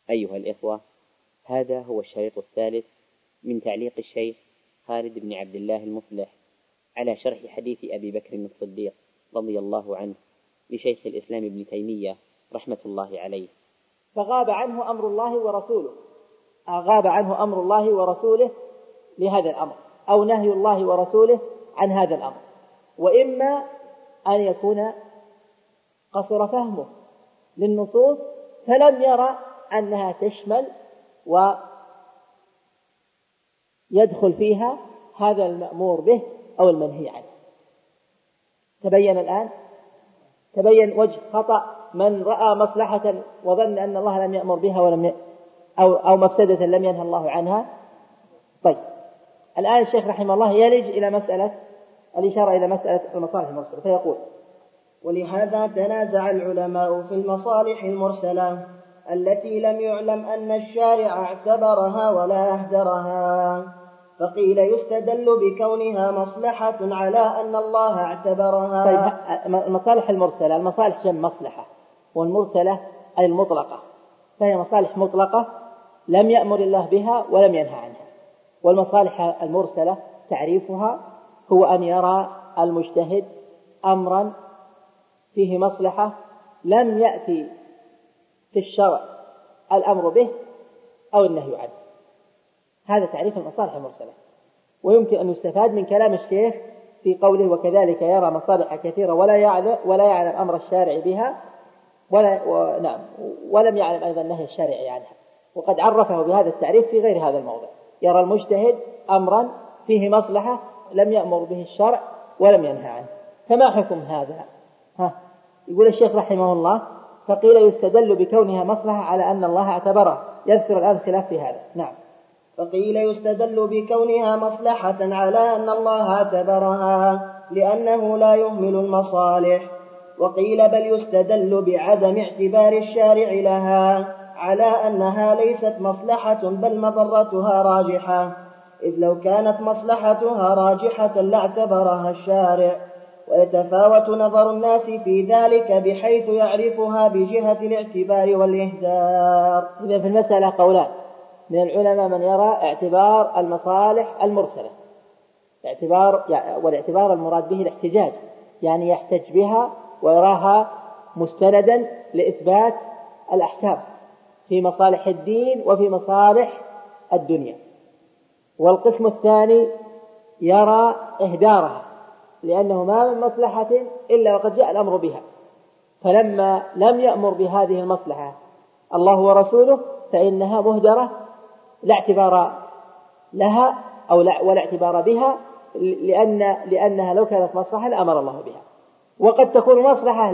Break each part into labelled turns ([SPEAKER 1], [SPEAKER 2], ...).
[SPEAKER 1] أيها الإخوة، هذا هو الشريط الثالث من تعليق الشيخ خالد بن عبد الله المصلح على شرح حديث أبي بكر الصديق رضي الله عنه لشيخ الإسلام ابن تيمية رحمة الله عليه.
[SPEAKER 2] فغاب عنه أمر الله ورسوله، غاب عنه أمر الله ورسوله لهذا الأمر، أو نهي الله ورسوله عن هذا الأمر، وإما أن يكون قصر فهمه للنصوص فلم يرى أنها تشمل ويدخل فيها هذا المأمور به أو المنهي عنه. تبين الآن، تبين وجه خطأ من رأى مصلحة وظن أن الله لم يأمر بها أو مفسدة لم ينهى الله عنها. طيب، الآن الشيخ رحمه الله يلج إلى مسألة الإشارة إلى مسألة المصالح المرسلة، فيقول:
[SPEAKER 3] ولهذا تنازع العلماء في المصالح المرسلة التي لم يعلم أن الشارع اعتبرها ولا أهدرها، فقيل يستدل بكونها مصلحة على أن الله اعتبرها.
[SPEAKER 2] طيب، المصالح المرسلة، المصالح جمع مصلحة، والمرسلة أي المطلقة، فهي مصالح مطلقة لم يأمر الله بها ولم ينهى عنها. والمصالح المرسلة تعريفها هو أن يرى المجتهد أمرا فيه مصلحة لم يأتي في الشرع الأمر به أو النهي عنه. هذا تعريف المصالح المرسلة، ويمكن أن يستفاد من كلام الشيخ في قوله: وكذلك يرى مصالح كثيرة ولا يعلم أمر الشارع بها ولم يعلم أيضا نهي الشارع عنها. وقد عرفه بهذا التعريف في غير هذا الموضع: يرى المجتهد أمرا فيه مصلحة لم يأمر به الشرع ولم ينهى عنه. فما حكم هذا؟ يقول الشيخ رحمه الله: فقيل يستدل بكونها مصلحة على أن الله اعتبرها. يذكر الآن خلاف في هذا. نعم.
[SPEAKER 3] فقيل يستدل بكونها مصلحة على أن الله اعتبرها لأنه لا يهمل المصالح. وقيل بل يستدل بعدم اعتبار الشارع لها على أنها ليست مصلحة بل مضرتها راجحة، إذ لو كانت مصلحتها راجحة لاعتبرها الشارع. ويتفاوت نظر الناس في ذلك بحيث يعرفها بجهة الاعتبار والإهدار.
[SPEAKER 2] إذا في المسألة قولان من العلماء: من يرى اعتبار المصالح المرسلة، والاعتبار المراد به الاحتجاج، يعني يحتج بها ويراها مستندا لإثبات الأحكام في مصالح الدين وفي مصالح الدنيا. والقسم الثاني يرى إهدارها، لأنه ما من مصلحة إلا وقد جاء الأمر بها، فلما لم يأمر بهذه المصلحة الله ورسوله فإنها مهدرة لا اعتبار لها ولا اعتبار بها، لأنها لو كانت مصلحة لأمر الله بها. وقد تكون مصلحة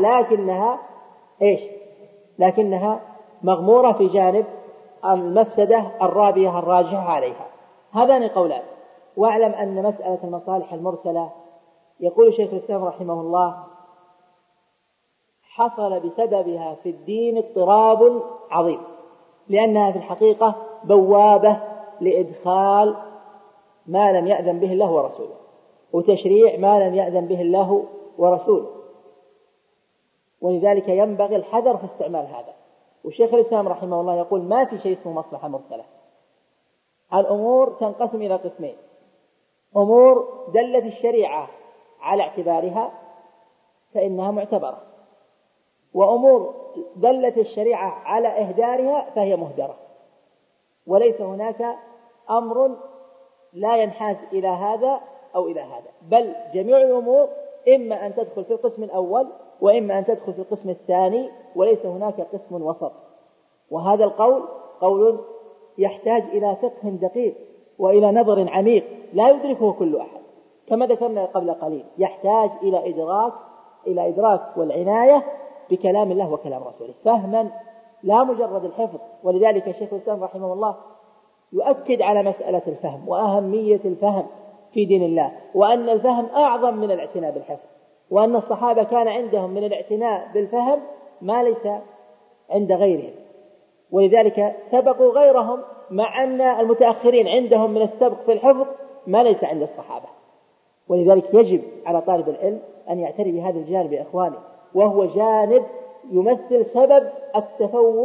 [SPEAKER 2] لكنها مغمورة في جانب المفسدة الرابية الراجحة عليها. هذان قولان. واعلم أن مسألة المصالح المرسلة، يقول شيخ الإسلام رحمه الله: حصل بسببها في الدين اضطراب عظيم، لأنها في الحقيقة بوابة لإدخال ما لم يأذن به الله ورسوله، وتشريع ما لم يأذن به الله ورسوله، ولذلك ينبغي الحذر في استعمال هذا. وشيخ الإسلام رحمه الله يقول: ما في شيء اسمه مصلحة مرسلة. الأمور تنقسم إلى قسمين: أمور دلت الشريعة على اعتبارها فإنها معتبرة، وأمور دلت الشريعة على إهدارها فهي مهدرة. وليس هناك أمر لا ينحاز إلى هذا أو إلى هذا، بل جميع الأمور إما أن تدخل في القسم الأول وإما أن تدخل في القسم الثاني، وليس هناك قسم وسط. وهذا القول قول يحتاج إلى فقه دقيق وإلى نظر عميق لا يدركه كل أحد، كما ذكرنا قبل قليل. يحتاج إلى إدراك والعناية بكلام الله وكلام رسوله فهما لا مجرد الحفظ. ولذلك شيخ الإسلام رحمه الله يؤكد على مسألة الفهم وأهمية الفهم في دين الله، وأن الفهم أعظم من الاعتناء بالحفظ، وأن الصحابة كان عندهم من الاعتناء بالفهم ما ليس عند غيرهم، ولذلك سبقوا غيرهم، مع أن المتأخرين عندهم من السبق في الحفظ ما ليس عند الصحابة. ولذلك يجب على طالب العلم أن يعتني بهذا الجانب يا إخواني، وهو جانب يمثل سبب التفوق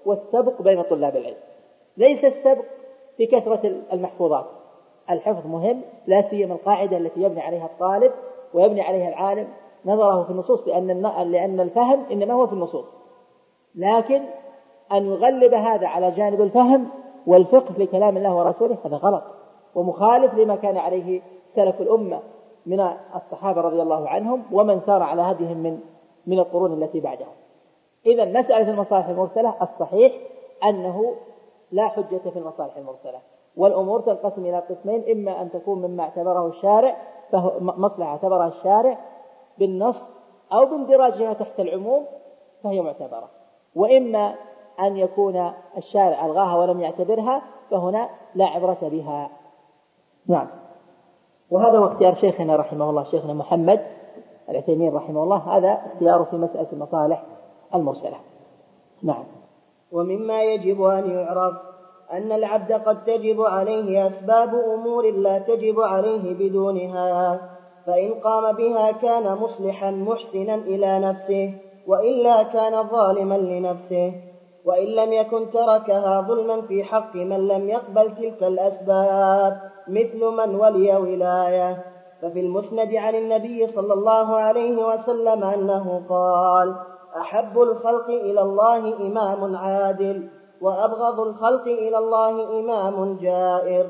[SPEAKER 2] والسبق بين طلاب العلم. ليس السبق في كثرة المحفوظات، الحفظ مهم، لا سيما القاعدة التي يبني عليها الطالب ويبني عليها العالم نظره في النصوص، لأن الفهم إنما هو في النصوص، لكن أن يغلب هذا على جانب الفهم والفقه لكلام الله ورسوله هذا غلط ومخالف لما كان عليه سلف الأمة من الصحابة رضي الله عنهم ومن سار على هديهم من القرون التي بعدهم. إذا مسألة المصالح المرسلة الصحيح أنه لا حجة في المصالح المرسلة، والأمور تنقسم إلى قسمين: إما أن تكون مما اعتبره الشارع فهو مصلحة اعتبرها الشارع بالنص أو باندراجها تحت العموم فهي معتبرة، وإما أن يكون الشارع ألغاها ولم يعتبرها فهنا لا عبرة بها. نعم. وهذا هو اختيار شيخنا رحمه الله، شيخنا محمد العثيمين رحمه الله، هذا اختياره في مسألة المصالح المرسلة. نعم.
[SPEAKER 3] ومما يجب أن يعرف أن العبد قد تجب عليه أسباب أمور لا تجب عليه بدونها، فإن قام بها كان مصلحا محسنا إلى نفسه، وإلا كان ظالما لنفسه، وإن لم يكن تركها ظلما في حق من لم يقبل تلك الأسباب، مثل من ولي ولاية. ففي المسند عن النبي صلى الله عليه وسلم أنه قال: أحب الخلق إلى الله إمام عادل، وأبغض الخلق إلى الله إمام جائر.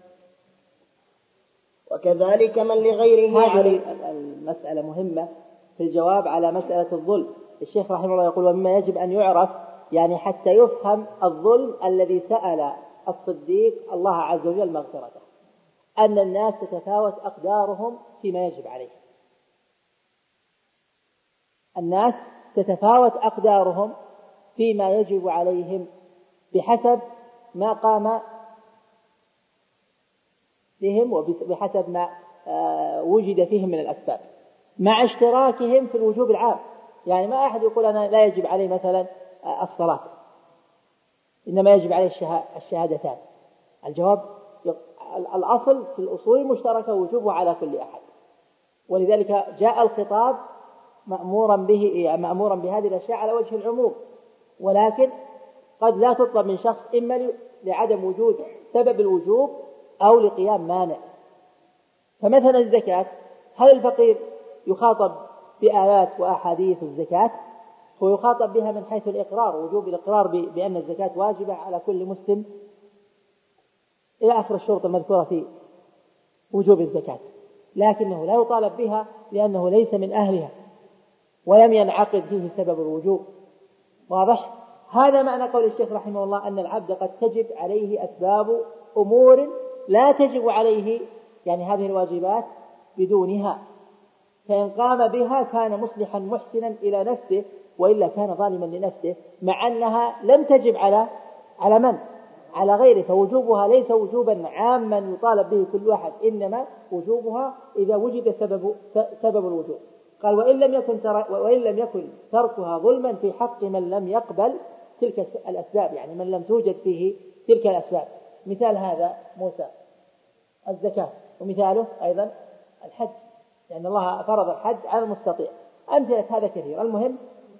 [SPEAKER 3] وكذلك من لغيره.
[SPEAKER 2] هذه المسألة مهمة في الجواب على مسألة الظلم. الشيخ رحمه الله يقول: ومما يجب أن يعرف، يعني حتى يفهم الظلم الذي سأل الصديق الله عز وجل مغفرته، أن الناس تتفاوت أقدارهم فيما يجب عليه. الناس تتفاوت أقدارهم فيما يجب عليهم بحسب ما قام بهم وبحسب ما وجد فيهم من الأسباب، مع اشتراكهم في الوجوب العام. يعني ما أحد يقول أنا لا يجب عليه مثلا الصلاة، إنما يجب عليه الشهادتان. الجواب الأصل في الأصول المشتركة وجوبه على كل أحد، ولذلك جاء الخطاب مأمورا بهذه الأشياء على وجه العموم، ولكن قد لا تطلب من شخص إما لعدم وجود سبب الوجوب أو لقيام مانع. فمثلا الزكاة، هل الفقير يخاطب بآيات وأحاديث الزكاة؟ هو يخاطب بها من حيث الإقرار، وجوب الإقرار بأن الزكاة واجبة على كل مسلم إلى آخر الشروط المذكورة في وجوب الزكاة، لكنه لا يطالب بها لأنه ليس من أهلها ولم ينعقد فيه سبب الوجوب. واضح؟ هذا معنى قول الشيخ رحمه الله أن العبد قد تجب عليه أسباب أمور لا تجب عليه، يعني هذه الواجبات بدونها، فإن قام بها كان مصلحا محسنا إلى نفسه، وإلا كان ظالما لنفسه، مع أنها لم تجب على من؟ على غيره. فوجوبها ليس وجوبا عاما يطالب به كل واحد، إنما وجوبها إذا وجد سبب الوجوب. قال: وإن لم يكن تركها ظلما في حق من لم يقبل تلك الأسباب، يعني من لم توجد فيه تلك الأسباب. مثال هذا موسى الزكاة، ومثاله أيضا الحج، لأن الله فرض الحج على المستطيع. أمثلة هذا كثير. المهم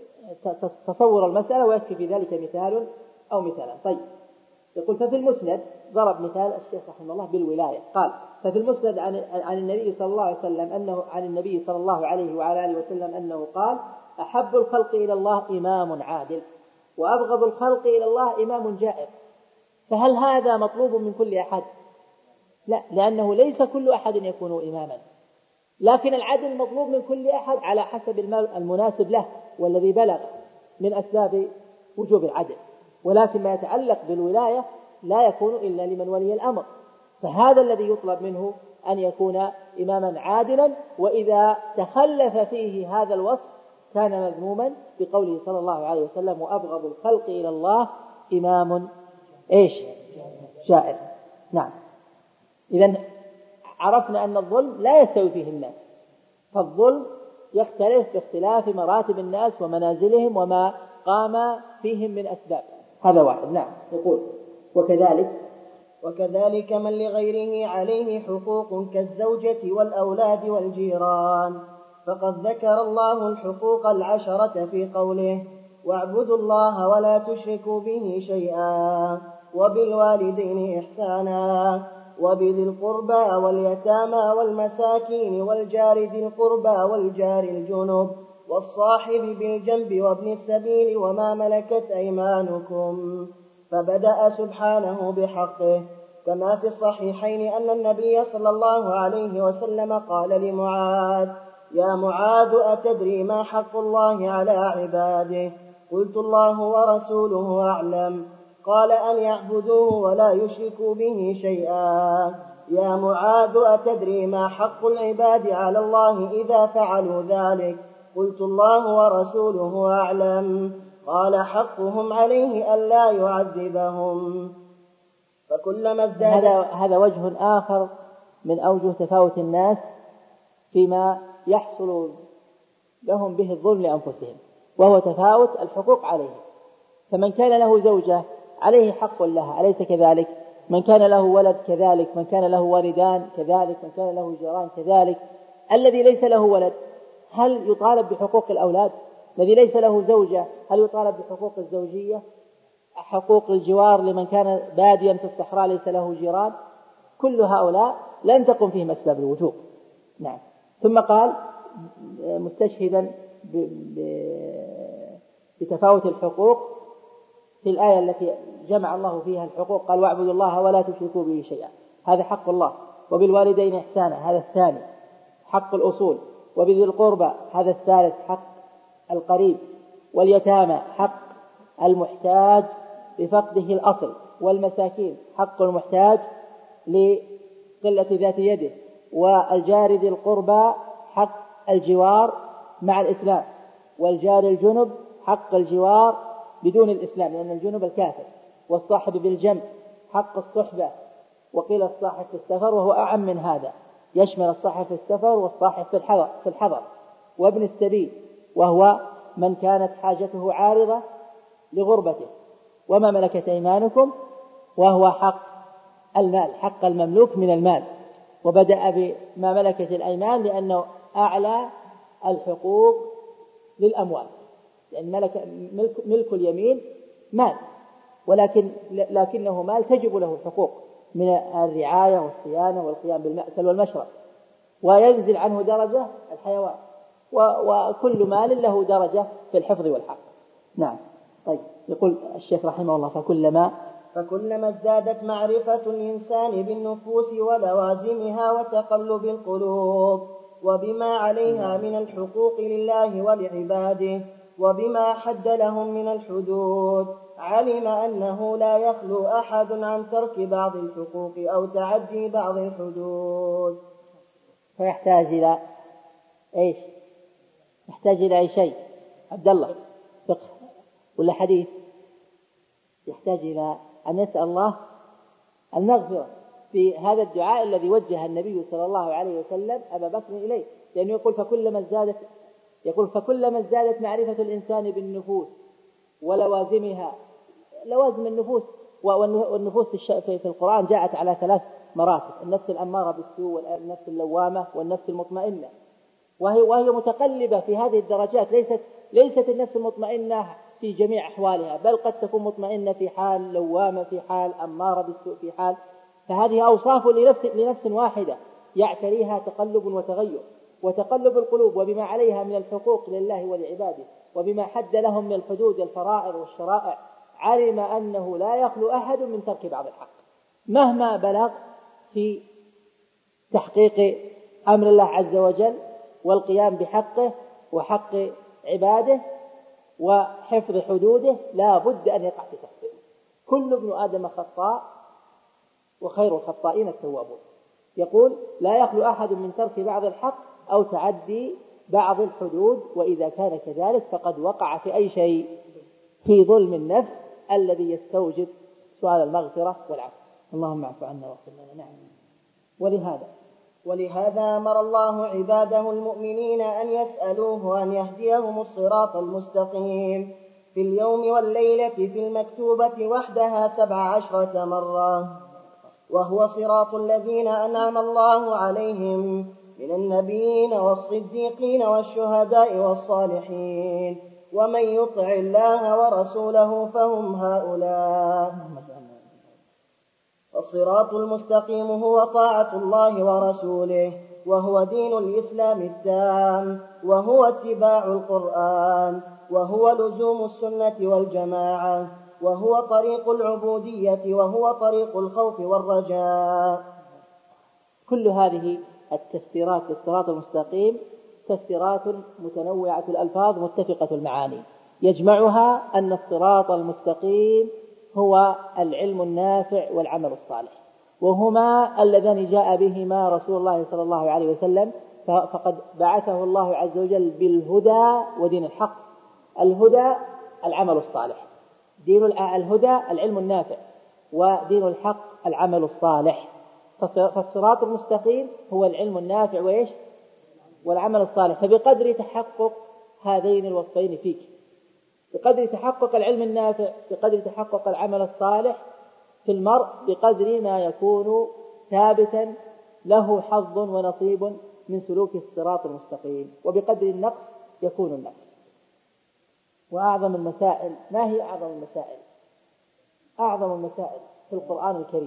[SPEAKER 2] تصور المسألة ويكفي في ذلك مثال أو مثالا. طيب، يقول: ففي المسند، ضرب مثال الشيخ رحمه الله بالولاية، قال: ففي المسند عن النبي صلى الله عليه وسلم عن النبي صلى الله عليه وعلى آله وسلم أنه قال: أحب الخلق إلى الله إمام عادل، وأبغض الخلق إلى الله إمام جائر. فهل هذا مطلوب من كل أحد؟ لا، لأنه ليس كل أحد يكون إماما، لكن العدل مطلوب من كل أحد على حسب المناسب له والذي بلغ من أسباب وجوب العدل. ولكن ما يتعلق بالولاية لا يكون إلا لمن ولي الأمر، فهذا الذي يطلب منه أن يكون إماما عادلا، وإذا تخلف فيه هذا الوصف كان مذموما، بقوله صلى الله عليه وسلم: وأبغض الخلق إلى الله إمام جائر. نعم. إذن عرفنا أن الظلم لا يستوي فيه الناس، فالظلم يختلف باختلاف مراتب الناس ومنازلهم وما قام فيهم من أسباب. هذا واحد. نعم. يقول:
[SPEAKER 3] وكذلك من لغيره عليه حقوق كالزوجة والأولاد والجيران، فقد ذكر الله الحقوق 10 في قوله: واعبدوا الله ولا تشركوا به شيئا وبالوالدين إحسانا وبذي القربى واليتامى والمساكين والجار ذي القربى والجار الجنب والصاحب بالجنب وابن السبيل وما ملكت أيمانكم. فبدأ سبحانه بحقه كما في الصحيحين أن النبي صلى الله عليه وسلم قال لمعاذ: يا معاذ أتدري ما حق الله على عباده؟ قلت: الله ورسوله أعلم. قال: أن يعبدوه ولا يشركوا به شيئا. يا معاذ أتدري ما حق العباد على الله إذا فعلوا ذلك؟ قلت: الله ورسوله أعلم. قال: حقهم عليه ألا يعذبهم. فكلما ازداد
[SPEAKER 2] هذا وجه آخر من أوجه تفاوت الناس فيما يحصل لهم به الظلم لأنفسهم، وهو تفاوت الحقوق عليه. فمن كان له زوجة عليه حق لها، أليس كذلك؟ من كان له ولد كذلك، من كان له والدان كذلك، من كان له جيران كذلك. الذي ليس له ولد هل يطالب بحقوق الأولاد؟ الذي ليس له زوجة هل يطالب بحقوق الزوجية؟ حقوق الجوار لمن كان باديا في الصحراء ليس له جيران؟ كل هؤلاء لن تقم فيهم أسباب الوجوب. نعم. ثم قال مستشهدا بتفاوت الحقوق في الآية التي جمع الله فيها الحقوق، قال: واعبدوا الله ولا تشركوا به شيئا. هذا حق الله. وبالوالدين إحسانا، هذا الثاني حق الأصول. وبذي القربى، هذا الثالث حق القريب. واليتامى حق المحتاج بفقده الأصل. والمساكين حق المحتاج لقلة ذات يده. والجار ذي القربى حق الجوار مع الإسلام. والجار الجنب حق الجوار بدون الإسلام، لأن الجنب الكافر. والصاحب بالجنب حق الصحبة. وقيل الصاحب في السفر، وهو أعم من هذا، يشمل الصاحب في السفر والصاحب في الحضر. وابن السبيل، وهو من كانت حاجته عارضة لغربته. وما ملكت أيمانكم، وهو حق المال، حق المملوك من المال. وبدأ بما ملكت الأيمان لأنه أعلى الحقوق للأموال، لأن ملك اليمين مال، لكنه مال تجب له حقوق من الرعاية والصيانة والقيام بالمأكل والمشرب. وينزل عنه درجة الحيوان، وكل مال له درجة في الحفظ والحق. نعم. طيب، يقول الشيخ رحمه الله:
[SPEAKER 3] فكلما ازدادت معرفة الإنسان بالنفوس ولوازمها وتقلب القلوب وبما عليها من الحقوق لله ولعباده وبما حد لهم من الحدود، علم أنه لا يخلو أحد عن ترك بعض الحقوق أو تعدي بعض الحدود.
[SPEAKER 2] فيحتاج إلى إيش؟ يحتاج إلى أي شيء؟ عبد الله، فقه ولا حديث؟ يحتاج إلى أن يسأل الله المغفرة في هذا الدعاء الذي وجه النبي صلى الله عليه وسلم أبا بكر إليه، لأنه يقول: فكلما ازدادت معرفة الإنسان بالنفوس ولوازمها. لوازم النفوس، والنفوس في القرآن جاءت على 3 مراتب: النفس الأمارة بالسوء، والنفس اللوامة، والنفس المطمئنة. وهي متقلبة في هذه الدرجات. ليست النفس المطمئنة في جميع أحوالها، بل قد تكون مطمئنة في حال، لوامة في حال، أمارة بالسوء في حال. فهذه أوصاف لنفس واحدة يعتريها تقلب وتغير. وتقلب القلوب وبما عليها من الحقوق لله ولعباده وبما حد لهم من الحدود الفرائض والشرائع، علم أنه لا يخلو أحد من ترك بعض الحق مهما بلغ في تحقيق أمر الله عز وجل والقيام بحقه وحق عباده وحفظ حدوده. لا بد أن يقع في تقصير. كل ابن آدم خطاء وخير الخطائين التوابون. يقول: لا يخلو أحد من ترك بعض الحق أو تعدي بعض الحدود، وإذا كان كذلك فقد وقع في أي شيء؟ في ظلم النفس الذي يستوجب سؤال المغفرة والعفو. اللهم اعف عنا واغفر لنا. نعم.
[SPEAKER 3] ولهذا أمر الله عباده المؤمنين أن يسألوه أن يهديهم الصراط المستقيم في اليوم والليلة في المكتوبة وحدها 17 مرة، وهو صراط الذين أنعم الله عليهم من النبيين والصديقين والشهداء والصالحين ومن يطع الله ورسوله فهم هؤلاء. الصراط المستقيم هو طاعة الله ورسوله، وهو دين الإسلام التام، وهو اتباع القرآن، وهو لزوم السنة والجماعة، وهو طريق العبودية، وهو طريق الخوف والرجاء.
[SPEAKER 2] كل هذه التفسيرات للصراط المستقيم تفسيرات متنوعة الألفاظ متفقة المعاني، يجمعها أن الصراط المستقيم هو العلم النافع والعمل الصالح، وهما اللذان جاء بهما رسول الله صلى الله عليه وسلم، فقد بعثه الله عز وجل بالهدى ودين الحق. الهدى العمل الصالح، دين الهدى العلم النافع، ودين الحق العمل الصالح. فالصراط المستقيم هو العلم النافع وإيش؟ والعمل الصالح. فبقدر تحقق هذين الوصفين فيك، بقدر تحقق العلم النافع، بقدر تحقق العمل الصالح في المرء، بقدر ما يكون ثابتا له حظ ونصيب من سلوك الصراط المستقيم، وبقدر النقص يكون النقص. وأعظم المسائل، ما هي أعظم المسائل؟ أعظم المسائل في القرآن الكريم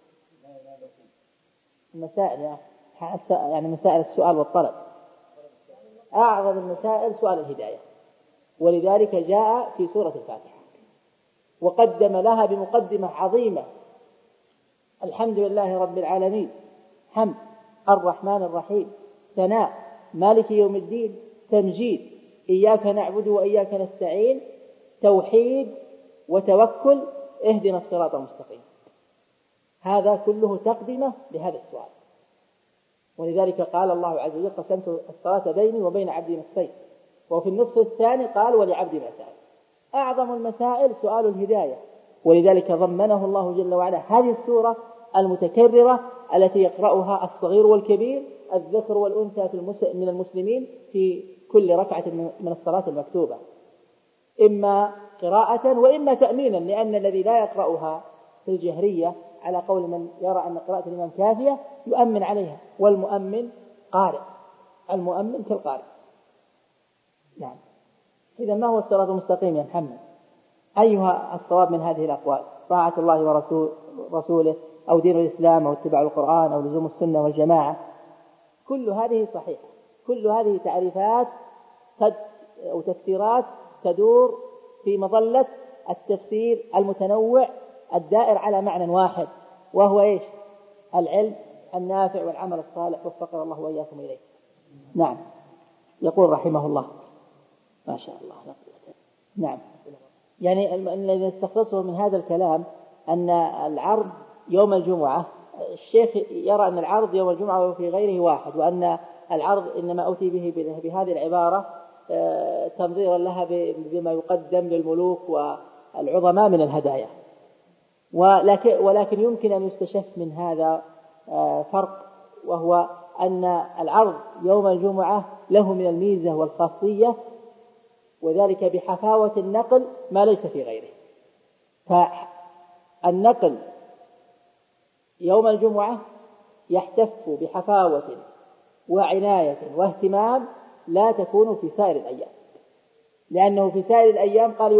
[SPEAKER 2] المسائل، يعني مسائل السؤال والطلب. أعظم المسائل سؤال الهداية، ولذلك جاء في سورة الفاتحة وقدم لها بمقدمة عظيمة: الحمد لله رب العالمين، حمد، الرحمن الرحيم، ثناء، مالك يوم الدين، تمجيد، إياك نعبد وإياك نستعين، توحيد وتوكل، اهدنا الصراط المستقيم. هذا كله تقدمة لهذا السؤال، ولذلك قال الله عز وجل: قسمت الصلاة بيني وبين عبدي نصفين. وفي النصف الثاني قال: ولعبدي ما سأل. أعظم المسائل سؤال الهداية، ولذلك ضمنه الله جل وعلا هذه السورة المتكررة التي يقرأها الصغير والكبير، الذكر والأنثى من المسلمين في كل ركعة من الصلاة المكتوبة، إما قراءة وإما تأمينا، لأن الذي لا يقرأها في الجهرية على قول من يرى أن قراءة الإمام كافية يؤمن عليها، والمؤمن قارئ، المؤمن كالقارئ. نعم. إذا ما هو الصراط المستقيم يا محمد؟ أيها الصواب من هذه الأقوال؟ طاعة الله ورسوله، أو دين الإسلام، أو اتباع القرآن، أو لزوم السنة والجماعة؟ كل هذه صحيحة، كل هذه تعريفات أو تفسيرات تدور في مظلة التفسير المتنوع الدائر على معنى واحد، وهو إيش؟ العلم النافع والعمل الصالح، وفقنا الله وإياكم إليه. نعم. يقول رحمه الله، ما شاء الله. نعم. يعني الذي نستخلصه من هذا الكلام أن العرض يوم الجمعة، الشيخ يرى أن العرض يوم الجمعة وفي غيره واحد، وأن العرض إنما أوتي به بهذه العبارة تنظيرا لها بما يقدم للملوك والعظماء من الهدايا. ولكن يمكن أن يستشف من هذا فرق، وهو أن العرض يوم الجمعة له من الميزة والخاصية، وذلك بحفاوة النقل ما ليس في غيره. فالنقل يوم الجمعة يحتف بحفاوة وعناية واهتمام لا تكون في سائر الأيام، لأنه في سائر الأيام قال: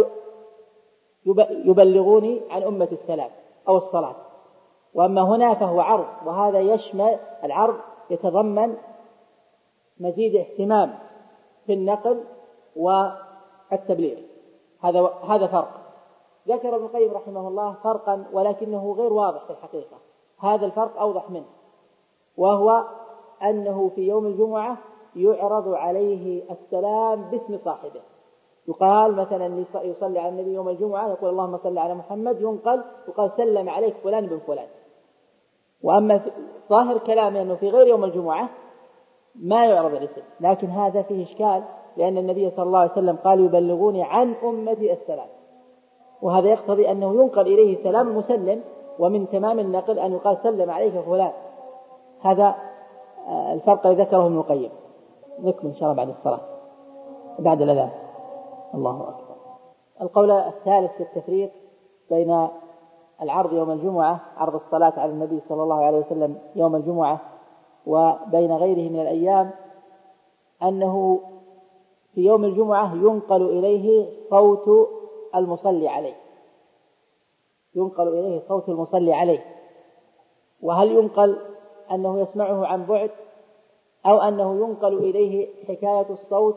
[SPEAKER 2] يبلغوني عن أمة السلام أو الصلاة. وأما هنا فهو عرض، وهذا يشمل العرض يتضمن مزيد اهتمام في النقل والتبليغ. هذا فرق. ذكر ابن القيم رحمه الله فرقا ولكنه غير واضح في الحقيقة، هذا الفرق أوضح منه، وهو أنه في يوم الجمعة يعرض عليه السلام باسم صاحبه. يقال مثلا يصلي على النبي يوم الجمعة يقول: اللهم صل على محمد، ينقل يقال: سلم عليك فلان بن فلان. وأما ظاهر كلامه أنه في غير يوم الجمعة ما يعرض الاسم، لكن هذا فيه إشكال، لأن النبي صلى الله عليه وسلم قال: يبلغوني عن أمتي السلام، وهذا يقتضي أنه ينقل إليه سلام المسلم، ومن تمام النقل أن يقال: سلم عليك فلان. هذا الفرق الذي ذكره ابن القيم. نكمل إن شاء الله بعد الصلاة، بعد الأذان. الله أكبر. القول الثالث في التفريق بين العرض يوم الجمعة، عرض الصلاة على النبي صلى الله عليه وسلم يوم الجمعة، وبين غيره من الأيام، أنه في يوم الجمعة ينقل إليه صوت المصلي عليه، ينقل إليه صوت المصلي عليه. وهل ينقل أنه يسمعه عن بعد أو أنه ينقل إليه حكاية الصوت؟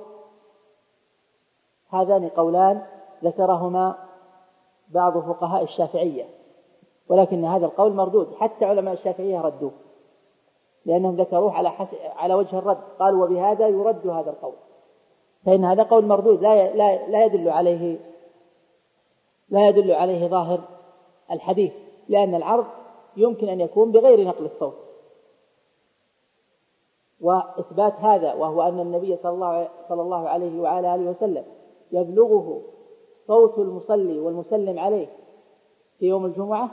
[SPEAKER 2] هذان قولان ذكرهما بعض فقهاء الشافعية، ولكن هذا القول مردود، حتى علماء الشافعية ردوه لأنهم ذكروه على وجه الرد، قالوا وبهذا يرد هذا القول، فإن هذا قول مردود لا يدل عليه ظاهر الحديث، لأن العرض يمكن أن يكون بغير نقل الصوت. وإثبات هذا وهو أن النبي صلى الله عليه وعلى آله وسلم يبلغه صوت المصلي والمسلم عليه في يوم الجمعة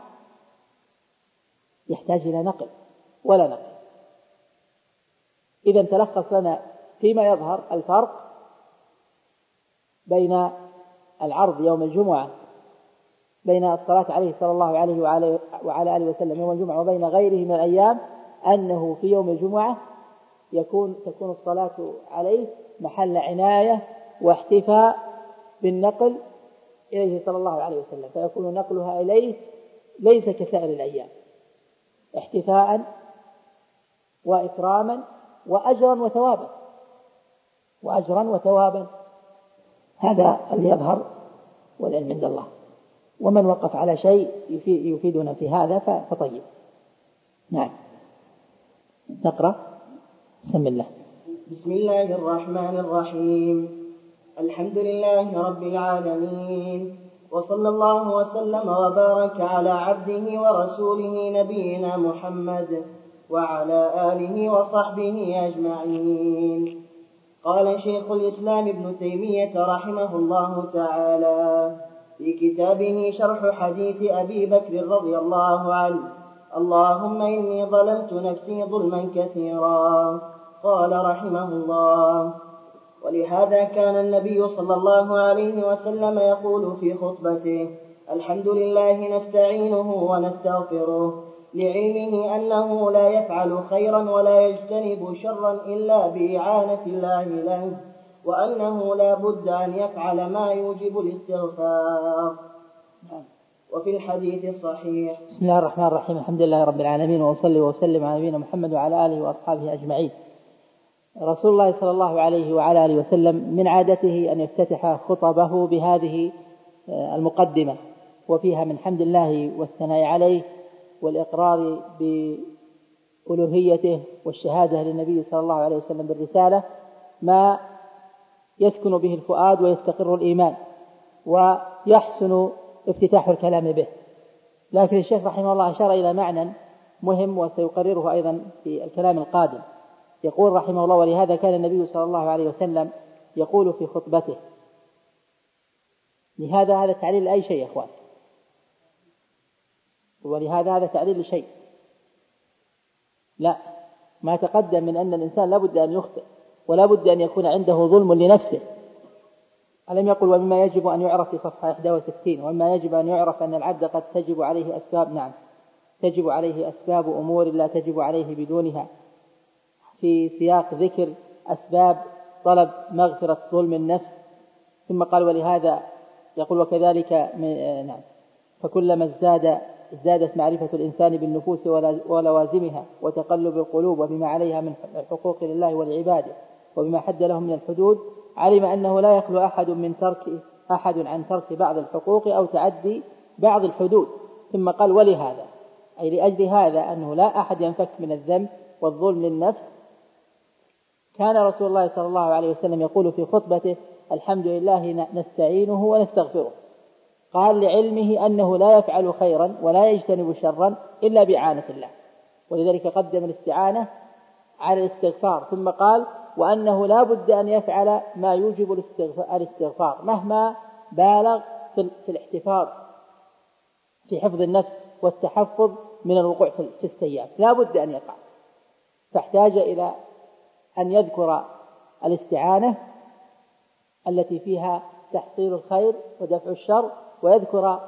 [SPEAKER 2] يحتاج إلى نقل ولا نقل. إذن تلخص لنا فيما يظهر الفرق بين العرض يوم الجمعة، بين الصلاة عليه صلى الله عليه وعلى آله وسلم يوم الجمعة وبين غيره من الأيام، أنه في يوم الجمعة تكون الصلاة عليه محل عناية واحتفاء بالنقل إليه صلى الله عليه وسلم، فيكون نقلها إليه ليس كسائر الأيام، احتفاء وإكراما وأجرا وثوابا. هذا اللي يظهر والعلم عند الله، ومن وقف على شيء يفيدنا في هذا فطيب. نعم، نقرأ. بسم الله.
[SPEAKER 3] بسم الله الرحمن الرحيم. الحمد لله رب العالمين، وصلى الله وسلم وبارك على عبده ورسوله نبينا محمد وعلى آله وصحبه أجمعين. قال شيخ الإسلام ابن تيمية رحمه الله تعالى في كتابه شرح حديث أبي بكر رضي الله عنه: اللهم إني ظلمت نفسي ظلما كثيرا. قال رحمه الله: ولهذا كان النبي صلى الله عليه وسلم يقول في خطبته: الحمد لله نستعينه ونستغفره، لعلمه أنه لا يفعل خيرا ولا يجتنب شرا إلا بإعانة الله له، وأنه لا بد أن يفعل ما يوجب الاستغفار. وفي الحديث الصحيح:
[SPEAKER 2] بسم الله الرحمن الرحيم. الحمد لله رب العالمين، وأصلي وأسلم على نبينا محمد وعلى آله وأصحابه أجمعين. رسول الله صلى الله عليه وعلى آله وسلم من عادته أن يفتتح خطبه بهذه المقدمة، وفيها من حمد الله والثناء عليه والإقرار بألوهيته والشهادة للنبي صلى الله عليه وسلم بالرسالة ما يسكن به الفؤاد ويستقر الإيمان ويحسن افتتاح الكلام به. لكن الشيخ رحمه الله أشار إلى معنى مهم وسيقرره أيضا في الكلام القادم. يقول رحمه الله: ولهذا كان النبي صلى الله عليه وسلم يقول في خطبته. لهذا هذا تعليل لأي شيء يا أخوان، ولهذا هذا تعليل لشيء، لا ما تقدم من أن الإنسان لا بد أن يخطئ ولا بد أن يكون عنده ظلم لنفسه. ألم يقل: ومما يجب أن يعرف في صفحة 61: ومما يجب أن يعرف أن العبد قد تجب عليه أسباب، نعم تجب عليه أسباب أمور لا تجب عليه بدونها، في سياق ذكر أسباب طلب مغفرة ظلم النفس. ثم قال: ولهذا يقول: وكذلك نعم فكلما ازدادت معرفة الإنسان بالنفوس ولوازمها وتقلب القلوب وبما عليها من الحقوق لله ولعباده وبما حد لهم من الحدود، علم أنه لا يخلو أحد عن ترك بعض الحقوق أو تعدي بعض الحدود. ثم قال: ولهذا، أي لأجل هذا أنه لا أحد ينفك من الذنب والظلم للنفس، كان رسول الله صلى الله عليه وسلم يقول في خطبته: الحمد لله نستعينه ونستغفره. قال: لعلمه أنه لا يفعل خيرا ولا يجتنب شرا إلا بإعانة الله، ولذلك قدم الاستعانة على الاستغفار. ثم قال: وأنه لا بد أن يفعل ما يوجب الاستغفار مهما بالغ في الاحتفاظ في حفظ النفس والتحفظ من الوقوع في السيئات، لا بد أن يقع. فاحتاج إلى أن يذكر الاستعانة التي فيها تحصيل الخير ودفع الشر، ويذكر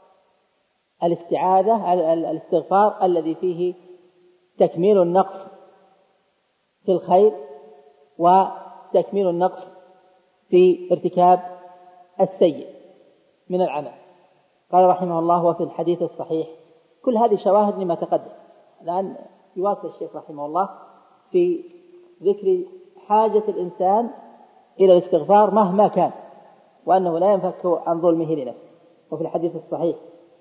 [SPEAKER 2] الاستغفار الذي فيه تكميل النقص في الخير وتكميل النقص في ارتكاب السيء من العمل. قال رحمه الله: وفي الحديث الصحيح. كل هذه شواهد لما تقدم. الآن يواصل الشيخ رحمه الله في ذكر حاجة الإنسان إلى الاستغفار مهما كان، وأنه لا ينفك عن ظلمه لنفسه. وفي الحديث الصحيح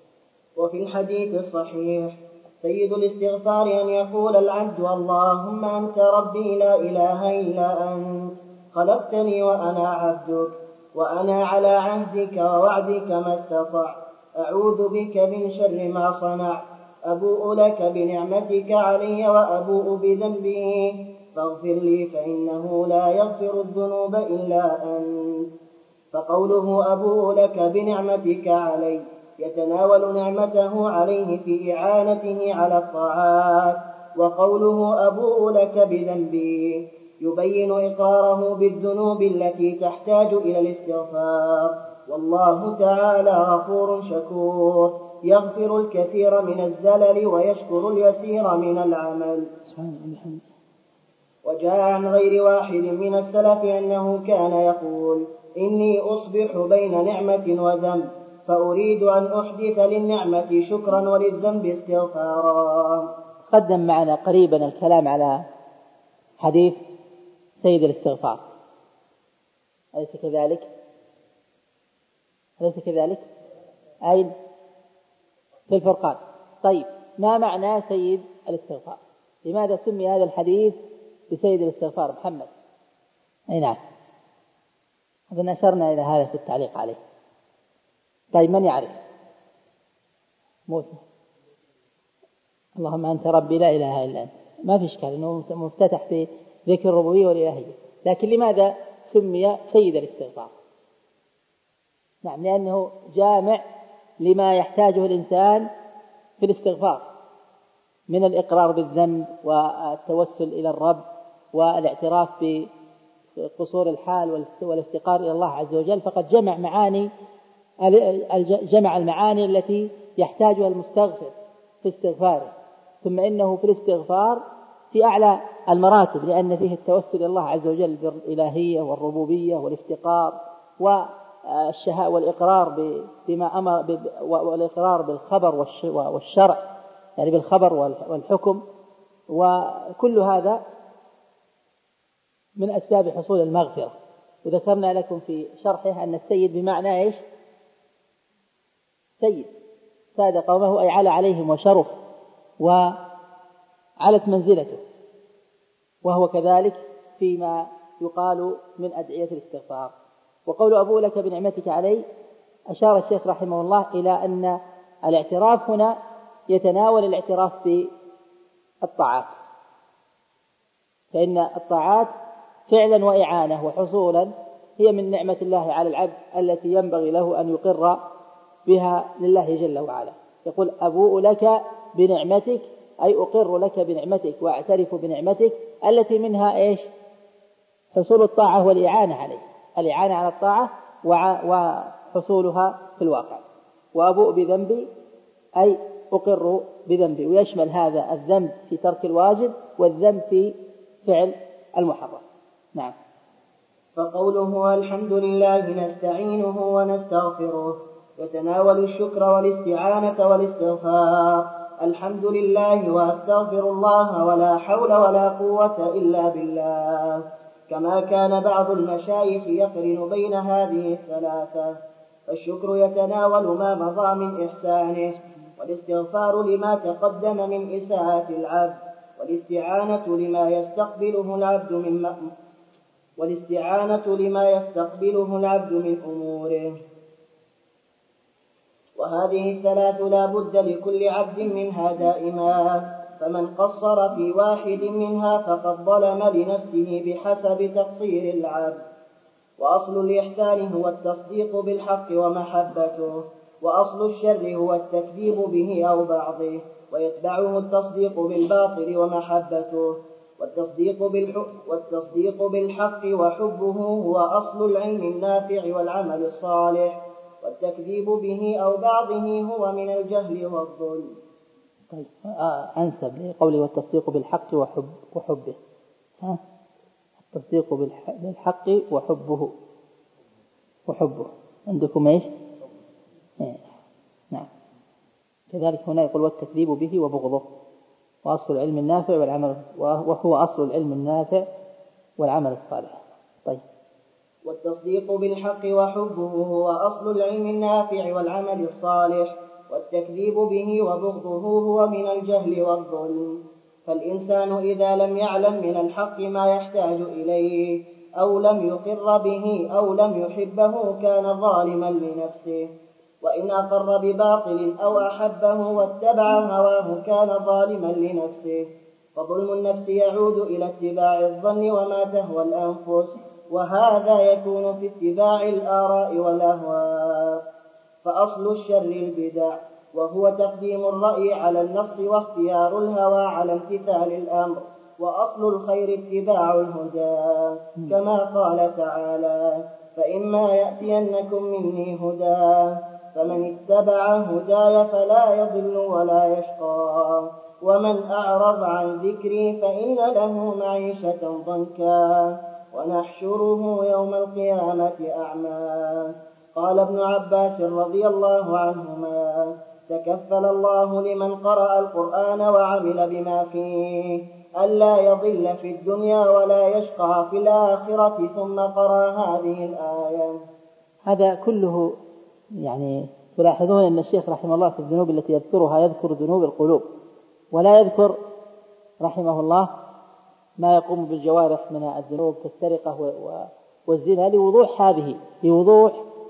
[SPEAKER 3] سيد الاستغفار أن يقول العبد: اللهم أنت ربي لا إله إلا أنت، خلقتني وأنا عبدك، وأنا على عهدك ووعدك ما استطعت، أعوذ بك من شر ما صنعت، أبوء لك بنعمتك علي وأبوء بذنبي، فاغفر لي فإنه لا يغفر الذنوب إلا أنت. فقوله أبوء لك بنعمتك علي يتناول نعمته عليه في إعانته على الطاعات، وقوله أبوء لك بذنبي يبين إقراره بالذنوب التي تحتاج إلى الاستغفار. والله تعالى غفور شكور، يغفر الكثير من الزلل ويشكر اليسير من العمل. وجاء عن غير واحد من السلف أنه كان يقول: إني أصبح بين نعمة وذنب، فأريد أن أحدث للنعمة شكرا وللذنب استغفارا.
[SPEAKER 2] قدم معنا قريبا الكلام على حديث سيد الاستغفار، أليس كذلك؟ أين؟ في الفرقان. طيب، ما معنى سيد الاستغفار؟ لماذا سمي هذا الحديث بسيد الاستغفار؟ محمد. أي نعم، أظن أشرنا إلى هذا في التعليق عليه. طيب، من يعرف؟ موسى. اللهم أنت ربي لا إله إلا أنت. ما في إشكال أنه مفتتح في ذكر الربوبية والإلهية، لكن لماذا سمي سيد الاستغفار؟ نعم، لأنه جامع لما يحتاجه الإنسان في الاستغفار من الإقرار بالذنب والتوسل إلى الرب والاعتراف بقصور الحال والافتقار إلى الله عز وجل. فقد جمع المعاني التي يحتاجها المستغفر في استغفاره. ثم إنه في الاستغفار في أعلى المراتب، لأن فيه التوسل إلى الله عز وجل بالإلهية والربوبية والافتقار والإقرار بما أمر، والإقرار بالخبر والشرع، يعني بالخبر والحكم. وكل هذا من أسباب حصول المغفرة. وذكرنا لكم في شرحه أن السيد بمعنى إيش؟ سيد ساد قومه، أي على عليهم وشرف وعلت منزلته، وهو كذلك فيما يقال من أدعية الاستغفار. وقول أبوء لك بنعمتك علي، أشار الشيخ رحمه الله إلى أن الاعتراف هنا يتناول الاعتراف بالطاعات، فإن الطاعات فعلا وإعانة وحصولا هي من نعمة الله على العبد التي ينبغي له أن يقر بها لله جل وعلا. يقول: أبوء لك بنعمتك، أي أقر لك بنعمتك وأعترف بنعمتك التي منها إيش؟ حصول الطاعة والإعانة عليه، الإعانة على الطاعة وحصولها في الواقع. وأبوء بذنبي، أي أقر بذنبي، ويشمل هذا الذنب في ترك الواجب والذنب في فعل المحرم. نعم.
[SPEAKER 3] فقوله الحمد لله نستعينه ونستغفره يتناول الشكر والاستعانة والاستغفار. الحمد لله وأستغفر الله ولا حول ولا قوة إلا بالله. كما كان بعض المشايخ يقرن بين هذه الثلاثة. فالشكر يتناول ما مضى من إحسانه، والاستغفار لما تقدم من إساءة العبد، والاستعانة لما يستقبله العبد من أموره. وهذه الثلاث لا بد لكل عبد منها دائما، فمن قصر في واحد منها فقد ظلم لنفسه بحسب تقصير العبد. وأصل الإحسان هو التصديق بالحق ومحبته، وأصل الشر هو التكذيب به أو بعضه، ويتبعه التصديق بالباطل ومحبته. والتصديق بالحق وحبه هو أصل العلم النافع والعمل الصالح، والتكذيب به أو بعضه هو من الجهل والظلم.
[SPEAKER 2] طيب، أنسب لقوله والتصديق بالحق وحبه. التصديق بالحق وحبه وحبه. عندكم إيش؟ نعم. كذلك هنا يقول والتكذيب به وبغضه، وأصل العلم النافع والعمل، وهو أصل العلم النافع والعمل الصالح. طيب.
[SPEAKER 3] والتصديق بالحق وحبه هو أصل العلم النافع والعمل الصالح، والتكذيب به وبغضه هو من الجهل والظلم. فالإنسان إذا لم يعلم من الحق ما يحتاج إليه أو لم يقر به أو لم يحبه كان ظالما لنفسه، وإن أقر بباطل أو أحبه واتبع هواه كان ظالما لنفسه. فظلم النفس يعود إلى اتباع الظن وما تهوى الأنفس، وهذا يكون في اتباع الآراء والأهواء. فأصل الشر البدع، وهو تقديم الرأي على النص واختيار الهوى على امتثال الأمر. وأصل الخير اتباع الهدى، كما قال تعالى: فإما يأتينكم مني هدى فمن اتبع هداي فلا يضل ولا يشقى، ومن أعرض عن ذكري فإن له معيشة ضنكا ونحشره يوم القيامة أعمى. قال ابن عباس رضي الله عنهما: تكفل الله لمن قرأ القرآن وعمل بما فيه ألا يضل في الدنيا ولا يشقى في الآخرة. ثم قرأ هذه الآية.
[SPEAKER 2] هذا كله يعني تلاحظون أن الشيخ رحمه الله في الذنوب التي يذكرها يذكر ذنوب القلوب، ولا يذكر رحمه الله ما يقوم بالجوارح من الذنوب كالسرقة والزنا، لوضوح هذه، لوضوح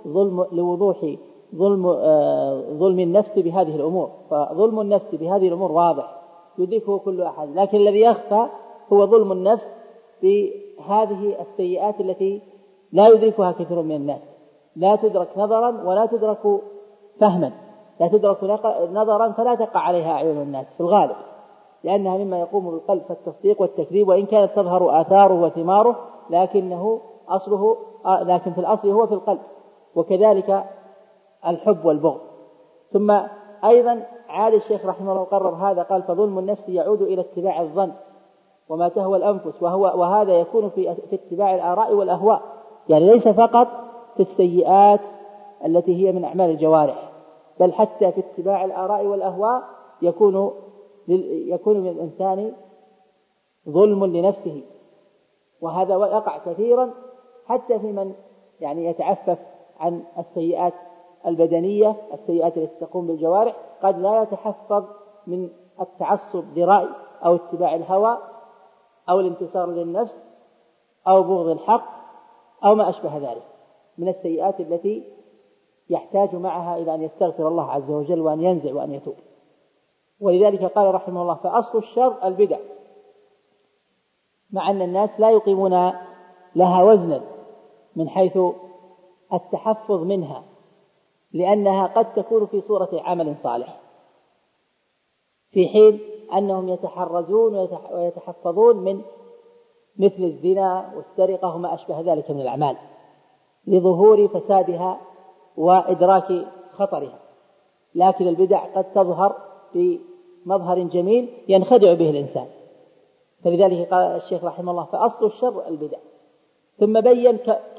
[SPEAKER 2] ظلم النفس بهذه الأمور. فظلم النفس بهذه الأمور واضح يدركه كل أحد، لكن الذي يخفى هو ظلم النفس بهذه السيئات التي لا يدركها كثير من الناس، لا تدرك نظرا ولا تدرك فهما، لا تدرك نظرا فلا تقع عليها أعين الناس في الغالب، لأنها مما يقوم بالقلب كالتصديق والتكذيب، وإن كانت تظهر آثاره وثماره لكن في الأصل هو في القلب. وكذلك الحب والبغض. ثم أيضا عاد الشيخ رحمه الله قرر هذا، قال: فظلم النفس يعود إلى اتباع الظن وما تهوى الأنفس، وهذا يكون في اتباع الآراء والأهواء، يعني ليس فقط في السيئات التي هي من أعمال الجوارح، بل حتى في اتباع الآراء والأهواء يكون من الإنسان ظلم لنفسه. وهذا يقع كثيرا حتى في من يعني يتعفف عن السيئات البدنية، السيئات التي تقوم بالجوارح، قد لا يتحفظ من التعصب لرأي أو اتباع الهوى أو الانتصار للنفس أو بغض الحق أو ما أشبه ذلك من السيئات التي يحتاج معها إلى أن يستغفر الله عز وجل وأن ينزع وأن يتوب. ولذلك قال رحمه الله: فأصل الشر البدع، مع أن الناس لا يقيمون لها وزنا من حيث التحفظ منها، لأنها قد تكون في صورة عمل صالح، في حين أنهم يتحرزون ويتحفظون من مثل الزنا والسرقة وما أشبه ذلك من الأعمال لظهور فسادها وإدراك خطرها. لكن البدع قد تظهر بمظهر جميل ينخدع به الإنسان، فلذلك قال الشيخ رحمه الله: فأصل الشر البدع. ثم بين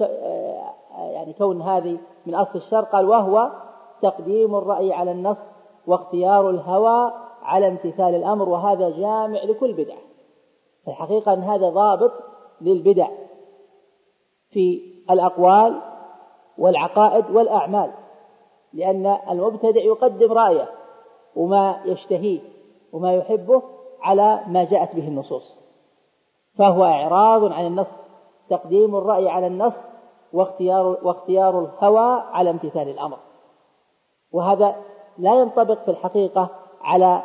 [SPEAKER 2] يعني كون هذه من أصل الشر، قال: وهو تقديم الرأي على النص واختيار الهوى على امتثال الأمر، وهذا جامع لكل بدعة. الحقيقة أن هذا ضابط للبدع في الأقوال والعقائد والأعمال، لأن المبتدع يقدم رأيه وما يشتهيه وما يحبه على ما جاءت به النصوص، فهو إعراض عن النص، تقديم الرأي على النص واختيار الهوى على امتثال الأمر. وهذا لا ينطبق في الحقيقة على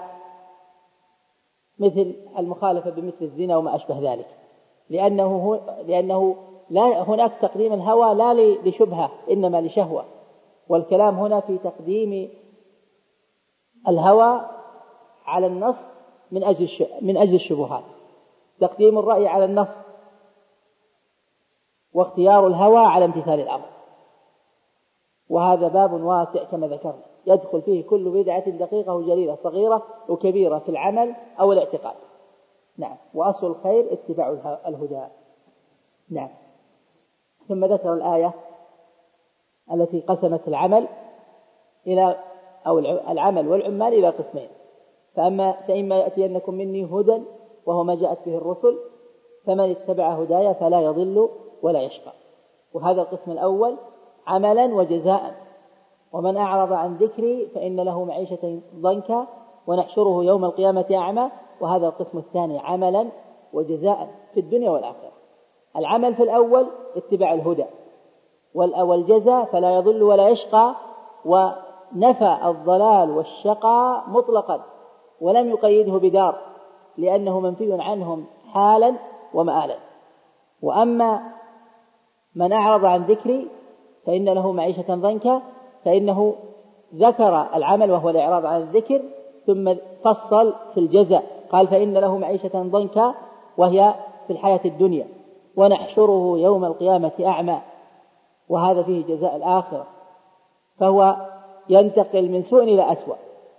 [SPEAKER 2] مثل المخالفة بمثل الزنا وما أشبه ذلك، لأنه لا هناك تقديم الهوى لا لشبهة إنما لشهوة، والكلام هنا في تقديم الهوى على النص من أجل الشبهات، تقديم الرأي على النص واختيار الهوى على امتثال الأمر. وهذا باب واسع كما ذكرنا، يدخل فيه كل بدعة دقيقة وجليلة، صغيرة وكبيرة، في العمل أو الاعتقاد. نعم. وأصل الخير اتباع الهدى. نعم. ثم ذكر الآية التي قسمت العمل أو العمل والعمال إلى قسمين، فإما يأتينكم مني هدى وهو ما جاءت به الرسل فمن اتبع هدايا فلا يضل ولا يشقى. وهذا القسم الأول عملا وجزاء. ومن أعرض عن ذكري فإن له معيشة ضنكا ونحشره يوم القيامة أعمى. وهذا القسم الثاني عملا وجزاء في الدنيا والآخرة. العمل في الأول اتباع الهدى، والجزاء فلا يضل ولا يشقى، ونفى الضلال والشقاء مطلقا ولم يقيده بدار لأنه منفي عنهم حالا ومآلا. وأما من أعرض عن ذكري فإن له معيشة ضنكا، فإنه ذكر العمل وهو الإعراض عن الذكر ثم فصل في الجزاء قال فإن له معيشة ضنكا وهي في الحياة الدنيا ونحشره يوم القيامة أعمى، وهذا فيه جزاء الآخرة. فهو ينتقل من سوء إلى أسوأ،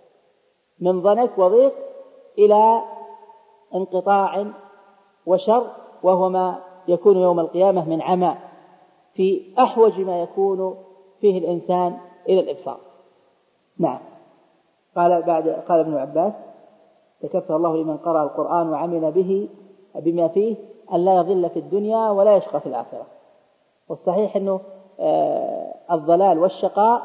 [SPEAKER 2] من ضنك وضيق إلى انقطاع وشر، وهو ما يكون يوم القيامة من عمى في أحوج ما يكون فيه الإنسان إلى الإبصار. نعم. قال ابن عباس تكفل الله لمن قرأ القرآن وعمل به بما فيه أن لا يضل في الدنيا ولا يشقى في الآخرة. والصحيح أنه الضلال والشقاء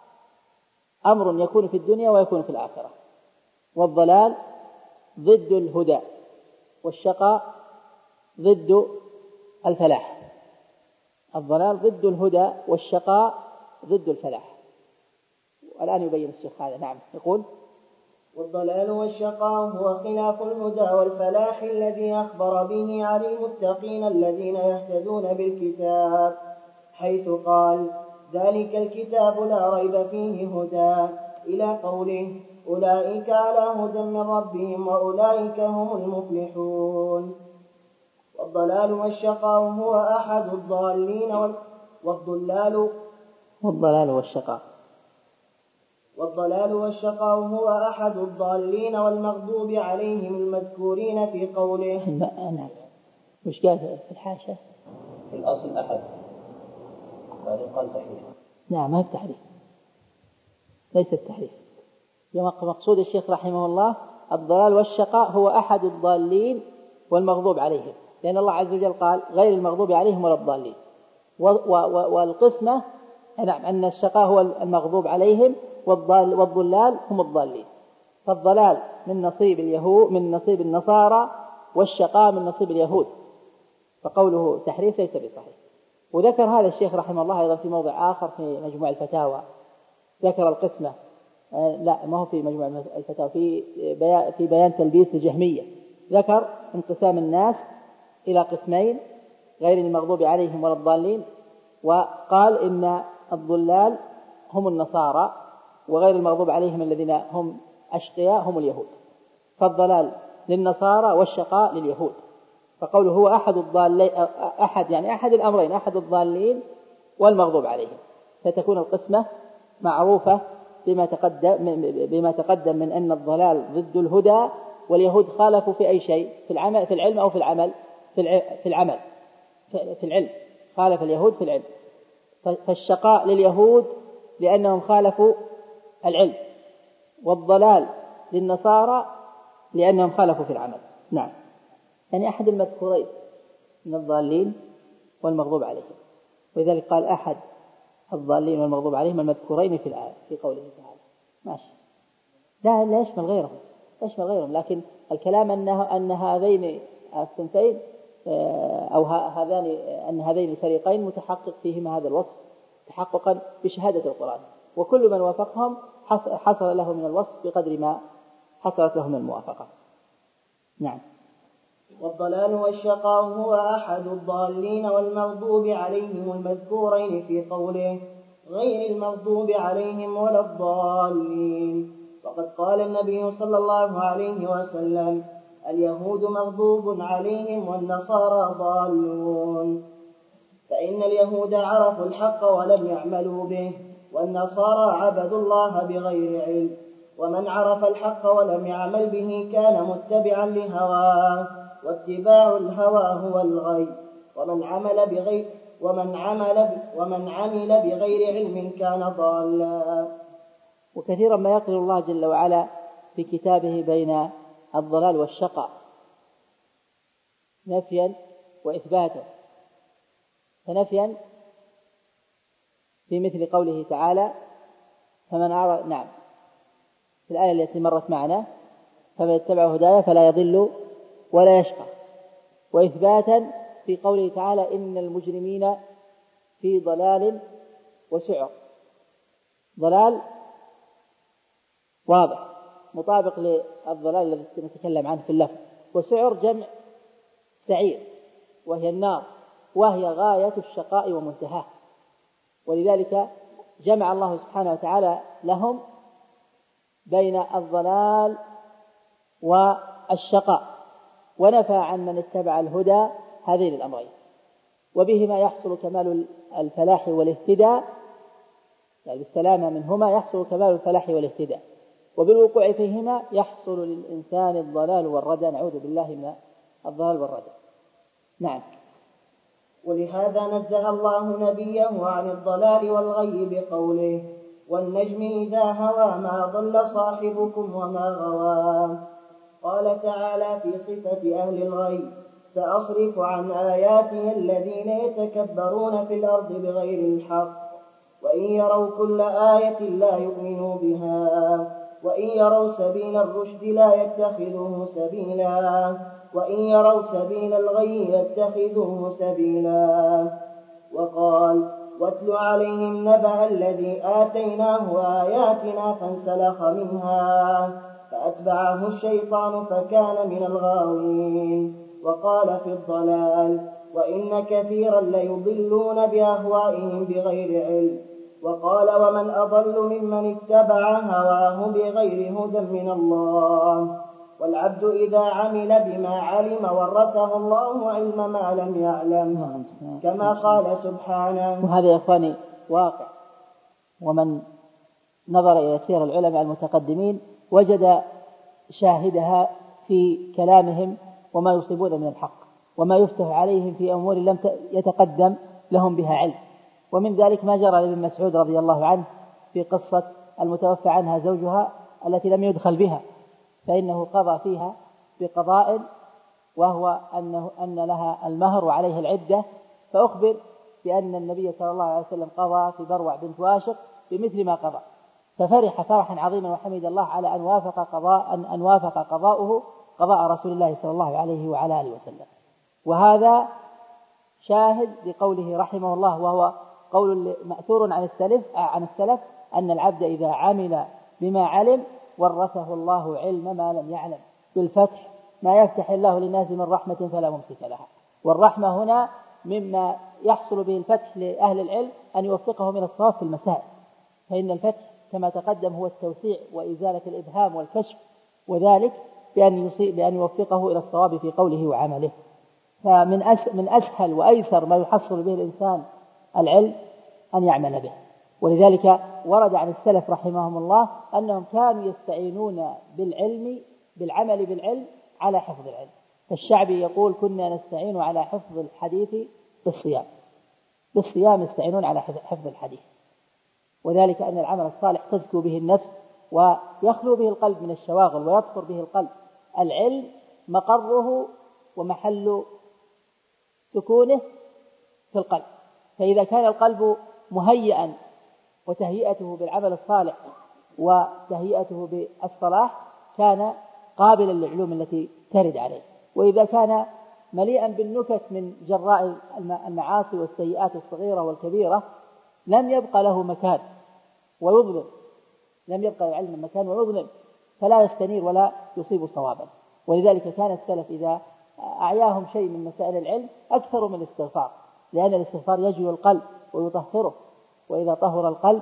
[SPEAKER 2] أمر يكون في الدنيا ويكون في الآخرة، والضلال ضد الهدى والشقاء ضد الفلاح. الضلال ضد الهدى والشقاء ضد الفلاح. والآن يبين الشيخ هذا. نعم. يقول
[SPEAKER 3] والضلال والشقاء هو خلاف الهدى والفلاح الذي أخبر به عن المتقين الذين يهتدون بالكتاب، حيث قال ذلك الكتاب لا ريب فيه هدى إلى قوله أولئك على هدى من ربهم وأولئك هم المفلحون. والضلال والشقاء هو أحد الضالين
[SPEAKER 2] والضلال والشقاء
[SPEAKER 3] هو أحد الضالين والمغضوب عليهم المذكورين في قوله.
[SPEAKER 2] نعم. مش قال في الحاشة
[SPEAKER 1] في الأصل أحد، بعدين قال تحريف.
[SPEAKER 2] نعم، ما التحريف، ليس التحريف. مقصود الشيخ رحمه الله الضلال والشقاء هو أحد الضالين والمغضوب عليهم، لأن الله عز وجل قال غير المغضوب عليهم ولا الضالين. والقسمة نعم أن الشقاء هو المغضوب عليهم والضلال هم الضالين. فالضلال من نصيب اليهود من نصيب النصارى، والشقاء من نصيب اليهود، فقوله تحريف ليس بصحيح. وذكر هذا الشيخ رحمه الله أيضا في موضع آخر في مجموع الفتاوى، ذكر القسمة لا ما هو في مجموع الفتاوى، في بيان تلبيس الجهمية، ذكر انقسام الناس إلى قسمين غير المغضوب عليهم ولا الضالين، وقال إن الضلال هم النصارى وغير المغضوب عليهم الذين هم أشقياء هم اليهود. فالضلال للنصارى والشقاء لليهود. فقوله هو أحد الضالين، أحد الأمرين، أحد الضالين والمغضوب عليهم، فتكون القسمة معروفة بما تقدم من أن الضلال ضد الهدى، واليهود خالفوا في أي شيء، في العلم أو في العمل. في العلم خالف اليهود في العلم، فالشقاء لليهود لأنهم خالفوا العلم، والضلال للنصارى لأنهم خالفوا في العمل. نعم. يعني أحد المذكورين من الضالين والمغضوب عليهم، ولذلك قال أحد الضالين والمغضوب عليهم المذكورين في الآية في قوله تعالى. ماشي. لا يشمل غيرهم، لكن الكلام أن هذين الصنفين أو أن هذين الفريقين متحقق فيهما هذا الوصف تحققا بشهادة القرآن، وكل من وافقهم حصل له من الوصف بقدر ما حصلت له من الموافقة. نعم.
[SPEAKER 3] والضلال والشقاء هو أحد الضالين والمغضوب عليهم المذكورين في قوله غير المغضوب عليهم ولا الضالين. وقد قال النبي صلى الله عليه وسلم اليهود مغضوب عليهم والنصارى ضالون. فإن اليهود عرفوا الحق ولم يعملوا به، والنصارى عبدوا الله بغير علم. ومن عرف الحق ولم يعمل به كان متبعا لهواه، واتباع الهوى هو الغي. ومن عمل بغير علم كان ضالا.
[SPEAKER 2] وكثيرا ما يقرر الله جل وعلا في كتابه بين الضلال والشقاء نفيا وإثباتا. فنفيا في مثل قوله تعالى فمن أعرض في الآية التي مرت معنا فمن اتبع هدايا فلا يضل ولا يشقى. وإثباتا في قوله تعالى إن المجرمين في ضلال وسعر. ضلال واضح مطابق للضلال الذي نتكلم عنه في اللفظ، وسعر جمع سعير وهي النار، وهي غاية الشقاء ومنتهاه. ولذلك جمع الله سبحانه وتعالى لهم بين الضلال والشقاء، ونفى عن من اتبع الهدى هذين الأمرين. وبهما يحصل كمال الفلاح والاهتداء، يعني بالسلامة منهما يحصل كمال الفلاح والاهتداء، وبالوقوع فيهما يحصل للإنسان الضلال والردى. نعوذ بالله من الضلال والردى. نعم.
[SPEAKER 3] ولهذا نزه الله نبيه عن الضلال والغي بقوله والنجم إذا هوى ما ضل صاحبكم وما غوى. قال تعالى في صفة أهل الغي سأصرف عن آياتي الذين يتكبرون في الأرض بغير الحق وإن يروا كل آية لا يؤمنوا بها وإن يروا سبيل الرشد لا يتخذوه سبيلا وإن يروا سبيل الغي يتخذوه سبيلا. وقال واتل عليهم نبأ الذي آتيناه آياتنا فانسلخ منها فأتبعه الشيطان فكان من الغاوين. وقال في الضلال وإن كثيرا ليضلون بأهوائهم بغير علم. وقال ومن أضل ممن اتبع هواه بغير هدى من الله. والعبد إذا عمل بما علم ورثه الله علم ما لم يعلم كما قال سبحانه.
[SPEAKER 2] وهذا يا إخواني واقع، ومن نظر إلى سير العلماء المتقدمين وجد شاهدها في كلامهم وما يصيبون من الحق وما يفتح عليهم في أمور لم يتقدم لهم بها علم. ومن ذلك ما جرى لابن مسعود رضي الله عنه في قصة المتوفى عنها زوجها التي لم يدخل بها، فإنه قضى فيها بقضاء وهو أن لها المهر وعليها العدة، فأخبر بأن النبي صلى الله عليه وسلم قضى في بروع بنت واشق بمثل ما قضى، ففرح فرحا عظيما وحمد الله على أن وافق قضاؤه قضاء رسول الله صلى الله عليه وعلى آله وسلم. وهذا شاهد لقوله رحمه الله، وهو قول مأثور عن السلف أن العبد إذا عمل بما علم ورثه الله علم ما لم يعلم. بالفتح ما يفتح الله للناس من رحمة فلا ممسك لها. والرحمة هنا مما يحصل به الفتح لأهل العلم أن يوفقهم إلى الصواب في المسائل، فإن الفتح كما تقدم هو التوسيع وإزالة الإبهام والكشف، وذلك بأن يوفقه إلى الصواب في قوله وعمله. فمن أسهل وأيسر ما يحصل به الإنسان العلم أن يعمل به. ولذلك ورد عن السلف رحمهم الله أنهم كانوا يستعينون بالعمل بالعلم على حفظ العلم. فالشعبي يقول كنا نستعين على حفظ الحديث بالصيام يستعينون على حفظ الحديث. وذلك أن العمل الصالح تزكو به النفس ويخلو به القلب من الشواغل ويطهر به القلب. العلم مقره ومحل سكونه في القلب، فإذا كان القلب مهيئا وتهيئته بالعمل الصالح وتهيئته بالصلاح كان قابلا للعلوم التي ترد عليه. وإذا كان مليئا بالنكت من جراء المعاصي والسيئات الصغيرة والكبيرة لم يبقى له مكان ويظلم، لم يبقى العلم مكان ويظلم، فلا يستنير ولا يصيب صوابا. ولذلك كان السلف إذا أعياهم شيء من مسائل العلم أكثر من الاستغفار، لأن الاستغفار يجلو القلب ويطهره، وإذا طهر القلب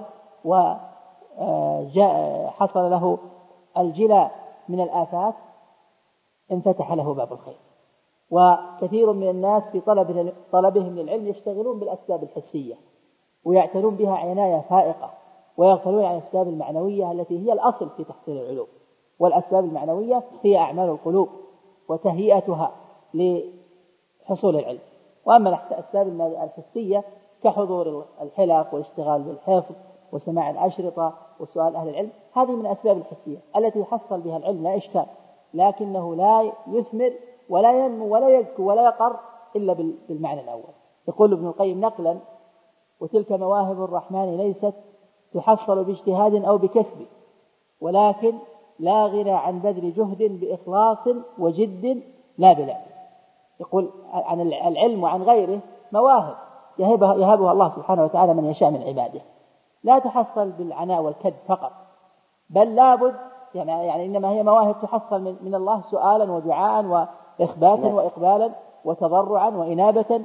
[SPEAKER 2] وحصل له الجلاء من الآفات انفتح له باب الخير. وكثير من الناس في طلبهم للعلم يشتغلون بالأسباب الحسية ويعتنون بها عناية فائقة، ويغفلون عن الأسباب المعنوية التي هي الأصل في تحصيل العلوم. والأسباب المعنوية هي أعمال القلوب وتهيئتها لحصول العلم. وأما الأسباب الحسية كحضور الحلق والاشتغال بالحفظ وسماع الأشرطة وسؤال أهل العلم، هذه من الأسباب الحسية التي يحصل بها العلم لا إشكال، لكنه لا يثمر ولا ينمو ولا يزكو ولا يقر إلا بالمعنى الأول. يقول ابن القيم نقلا: وتلك مواهب الرحمن ليست تحصل باجتهاد أو بكسب، ولكن لا غنى عن بذل جهد بإخلاص وجد لا بلعب. يقول عن العلم وعن غيره مواهب يهبها الله سبحانه وتعالى من يشاء من عباده، لا تحصل بالعناء والكد فقط، بل لابد يعني إنما هي مواهب تحصل من الله سؤالا ودعاء وإخباتا وإقبالا وتضرعا وإنابة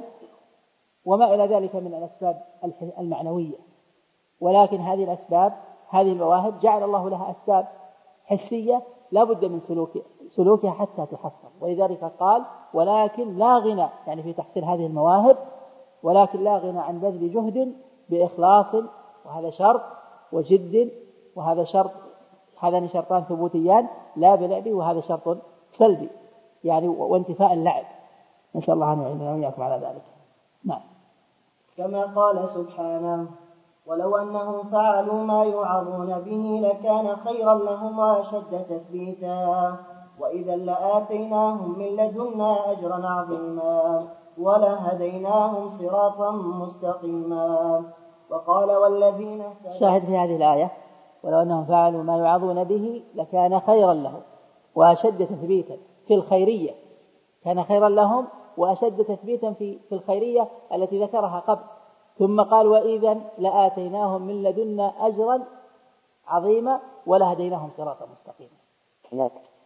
[SPEAKER 2] وما إلى ذلك من الأسباب المعنوية. ولكن هذه الأسباب، هذه المواهب جعل الله لها أسباب حسية لا بد من سلوكها حتى تحصل، ولذلك قال: ولكن لا غنى، يعني في تحصيل هذه المواهب، ولكن لا غنى عن بذل جهد بإخلاص، وهذا شرط، وجد، وهذا شرط، هذان شرطان ثبوتيان، لا بلعب، وهذا شرط سلبي يعني وانتفاء اللعب. نسأل الله أن يعيننا وإياكم على ذلك. نعم.
[SPEAKER 3] كما قال سبحانه: ولو أنهم فعلوا ما يوعظون به لكان خيرا لهم وأشد تثبيتا وإذا لآتيناهم من لدنا أجرا عظيما ولهديناهم صراطا مستقيما. وقال: والذين
[SPEAKER 2] شاهد في هذه الآية: ولو أنهم فعلوا ما يوعظون به لكان خيرا لهم وأشد تثبيتا في الخيرية، كان خيرا لهم وأشد تثبيتا في الخيرية التي ذكرها قبل. ثم قال: وإذا لآتيناهم من لدنا أجرا عظيما ولهديناهم صراطا مستقيما.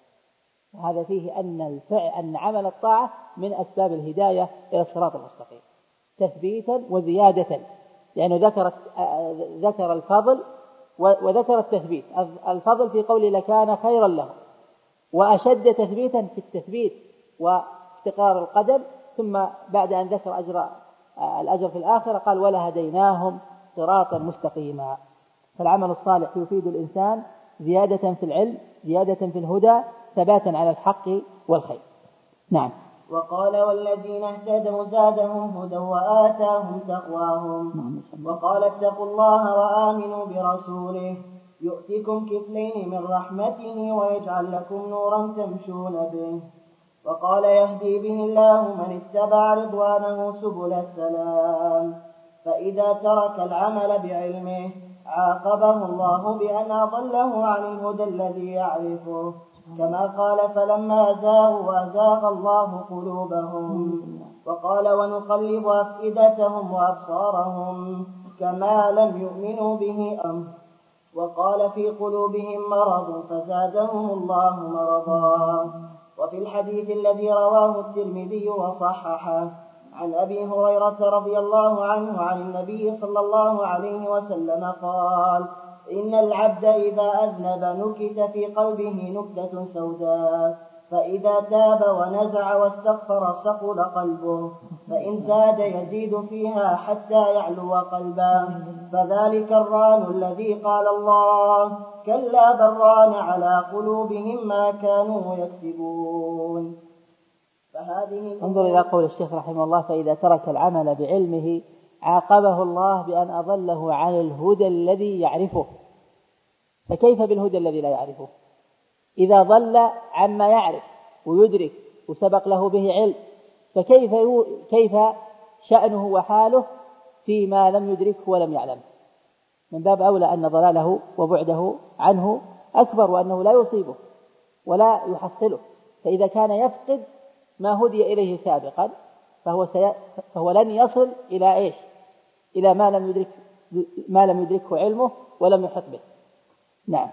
[SPEAKER 2] وهذا فيه أن عمل الطاعة من أسباب الهداية إلى الصراط المستقيم تثبيتا وزيادة، يعني ذكر الفضل وذكر التثبيت. الفضل في قوله لكان خيرا له، وأشد تثبيتا في التثبيت واستقرار القدم. ثم بعد أن ذكر الأجر في الآخرة قال: ولهديناهم صراطا مستقيما. فالعمل الصالح يفيد الإنسان زيادة في العلم، زيادة في الهدى، ثباتا على الحق والخير. نعم.
[SPEAKER 3] وقال: والذين اهتدوا زادهم هدى وآتاهم تقواهم. وقال: اتقوا الله وآمنوا برسوله يؤتكم كفلين من رحمته ويجعل لكم نورا تمشون به. وقال: يهدي به الله من اتبع رضوانه سبل السلام. فإذا ترك العمل بعلمه عاقبه الله بأن أضله عن الهدى الذي يعرفه، كما قال: فلما زاغوا أزاغ الله قلوبهم. وقال: ونقلب أفئدتهم وأبصارهم كما لم يؤمنوا به وقال: في قلوبهم مرض فزادهم الله مرضا. وفي الحديث الذي رواه الترمذي وصححه عن أبي هريرة رضي الله عنه عن النبي صلى الله عليه وسلم قال: إن العبد إذا أذنب نكت في قلبه نكتة سوداء، فإذا تاب ونزع واستغفر صقل قلبه، فإن زاد يزيد فيها حتى يعلو قلبه، فذلك الران الذي قال الله: كلا بران على قلوبهم ما كانوا يكسبون.
[SPEAKER 2] انظر إلى قول الشيخ رحمه الله: فإذا ترك العمل بعلمه عاقبه الله بأن أضله عن الهدى الذي يعرفه. فكيف بالهدى الذي لا يعرفه؟ إذا ضل عما يعرف ويدرك وسبق له به علم، فكيف شأنه وحاله فيما لم يدركه ولم يعلم؟ من باب أولى أن ضلاله وبعده عنه أكبر، وأنه لا يصيبه ولا يحصله. فإذا كان يفقد ما هدي إليه سابقا فهو لن يصل إلى إيش؟ إلى ما لم يدركه علمه ولم يحط به. نعم.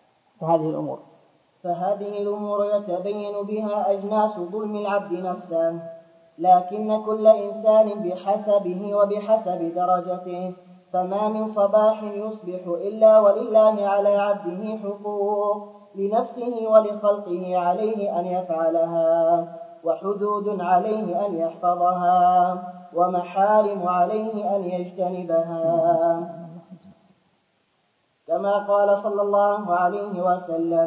[SPEAKER 3] فهذه الأمور يتبين بها أجناس ظلم العبد نفسه، لكن كل إنسان بحسبه وبحسب درجته، فما من صباح يصبح إلا ولله على عبده حقوق لنفسه ولخلقه عليه أن يفعلها، وحدود عليه أن يحفظها، ومحارم عليه أن يجتنبها. كما قال صلى الله عليه وسلم: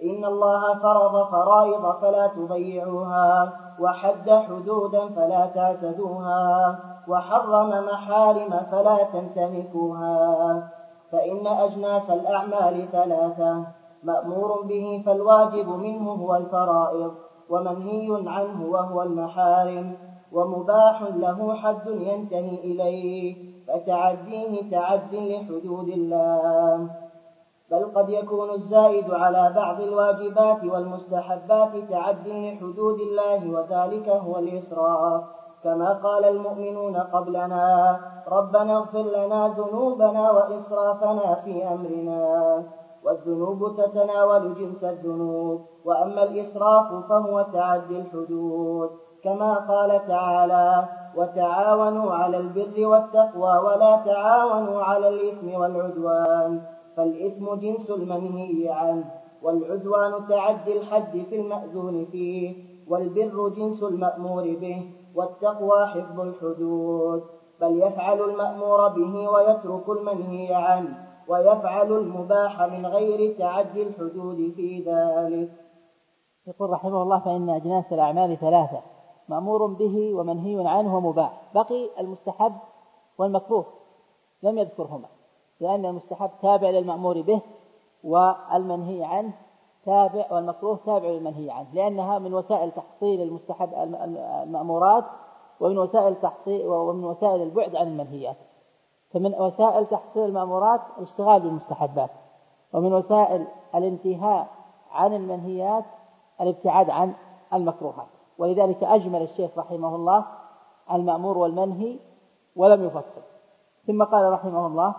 [SPEAKER 3] إن الله فرض فرائض فلا تضيعوها، وحد حدودا فلا تعتدوها، وحرم محارم فلا تنتهكوها. فإن أجناس الأعمال ثلاثة: مأمور به فالواجب منه هو الفرائض، ومنهي عنه وهو المحارم، ومباح له حد ينتهي إليه فتعديه تعد لحدود الله. بل قد يكون الزائد على بعض الواجبات والمستحبات تعد لحدود الله، وذلك هو الإسراف، كما قال المؤمنون قبلنا: ربنا اغفر لنا ذنوبنا وإسرافنا في أمرنا. والذنوب تتناول جنس الذنوب، وأما الإسراف فهو تعدي الحدود، كما قال تعالى: وتعاونوا على البر والتقوى ولا تعاونوا على الإثم والعدوان. فالإثم جنس المنهي عنه، والعدوان تعدي الحد في المأذون فيه، والبر جنس المأمور به، والتقوى حفظ الحدود. بل يفعل المأمور به ويترك المنهي عنه، ويفعل المباح من غير تعدي الحدود في ذلك.
[SPEAKER 2] يقول رحمه الله: فإن أجناس الأعمال ثلاثة: مأمور به ومنهي عنه ومباح. بقي المستحب والمكروه لم يذكرهما، لأن المستحب تابع للمأمور به، والمنهي عنه تابع، والمكروه تابع للمنهي عنه، لأنها من وسائل تحصيل المستحب المأمورات، ومن وسائل تحصيل ومن وسائل البعد عن المنهيات. فمن وسائل تحصيل المأمورات الاشتغال بالمستحبات، ومن وسائل الانتهاء عن المنهيات الابتعاد عن المكروهات. ولذلك أجمل الشيخ رحمه الله المأمور والمنهي ولم يفصل. ثم قال رحمه الله: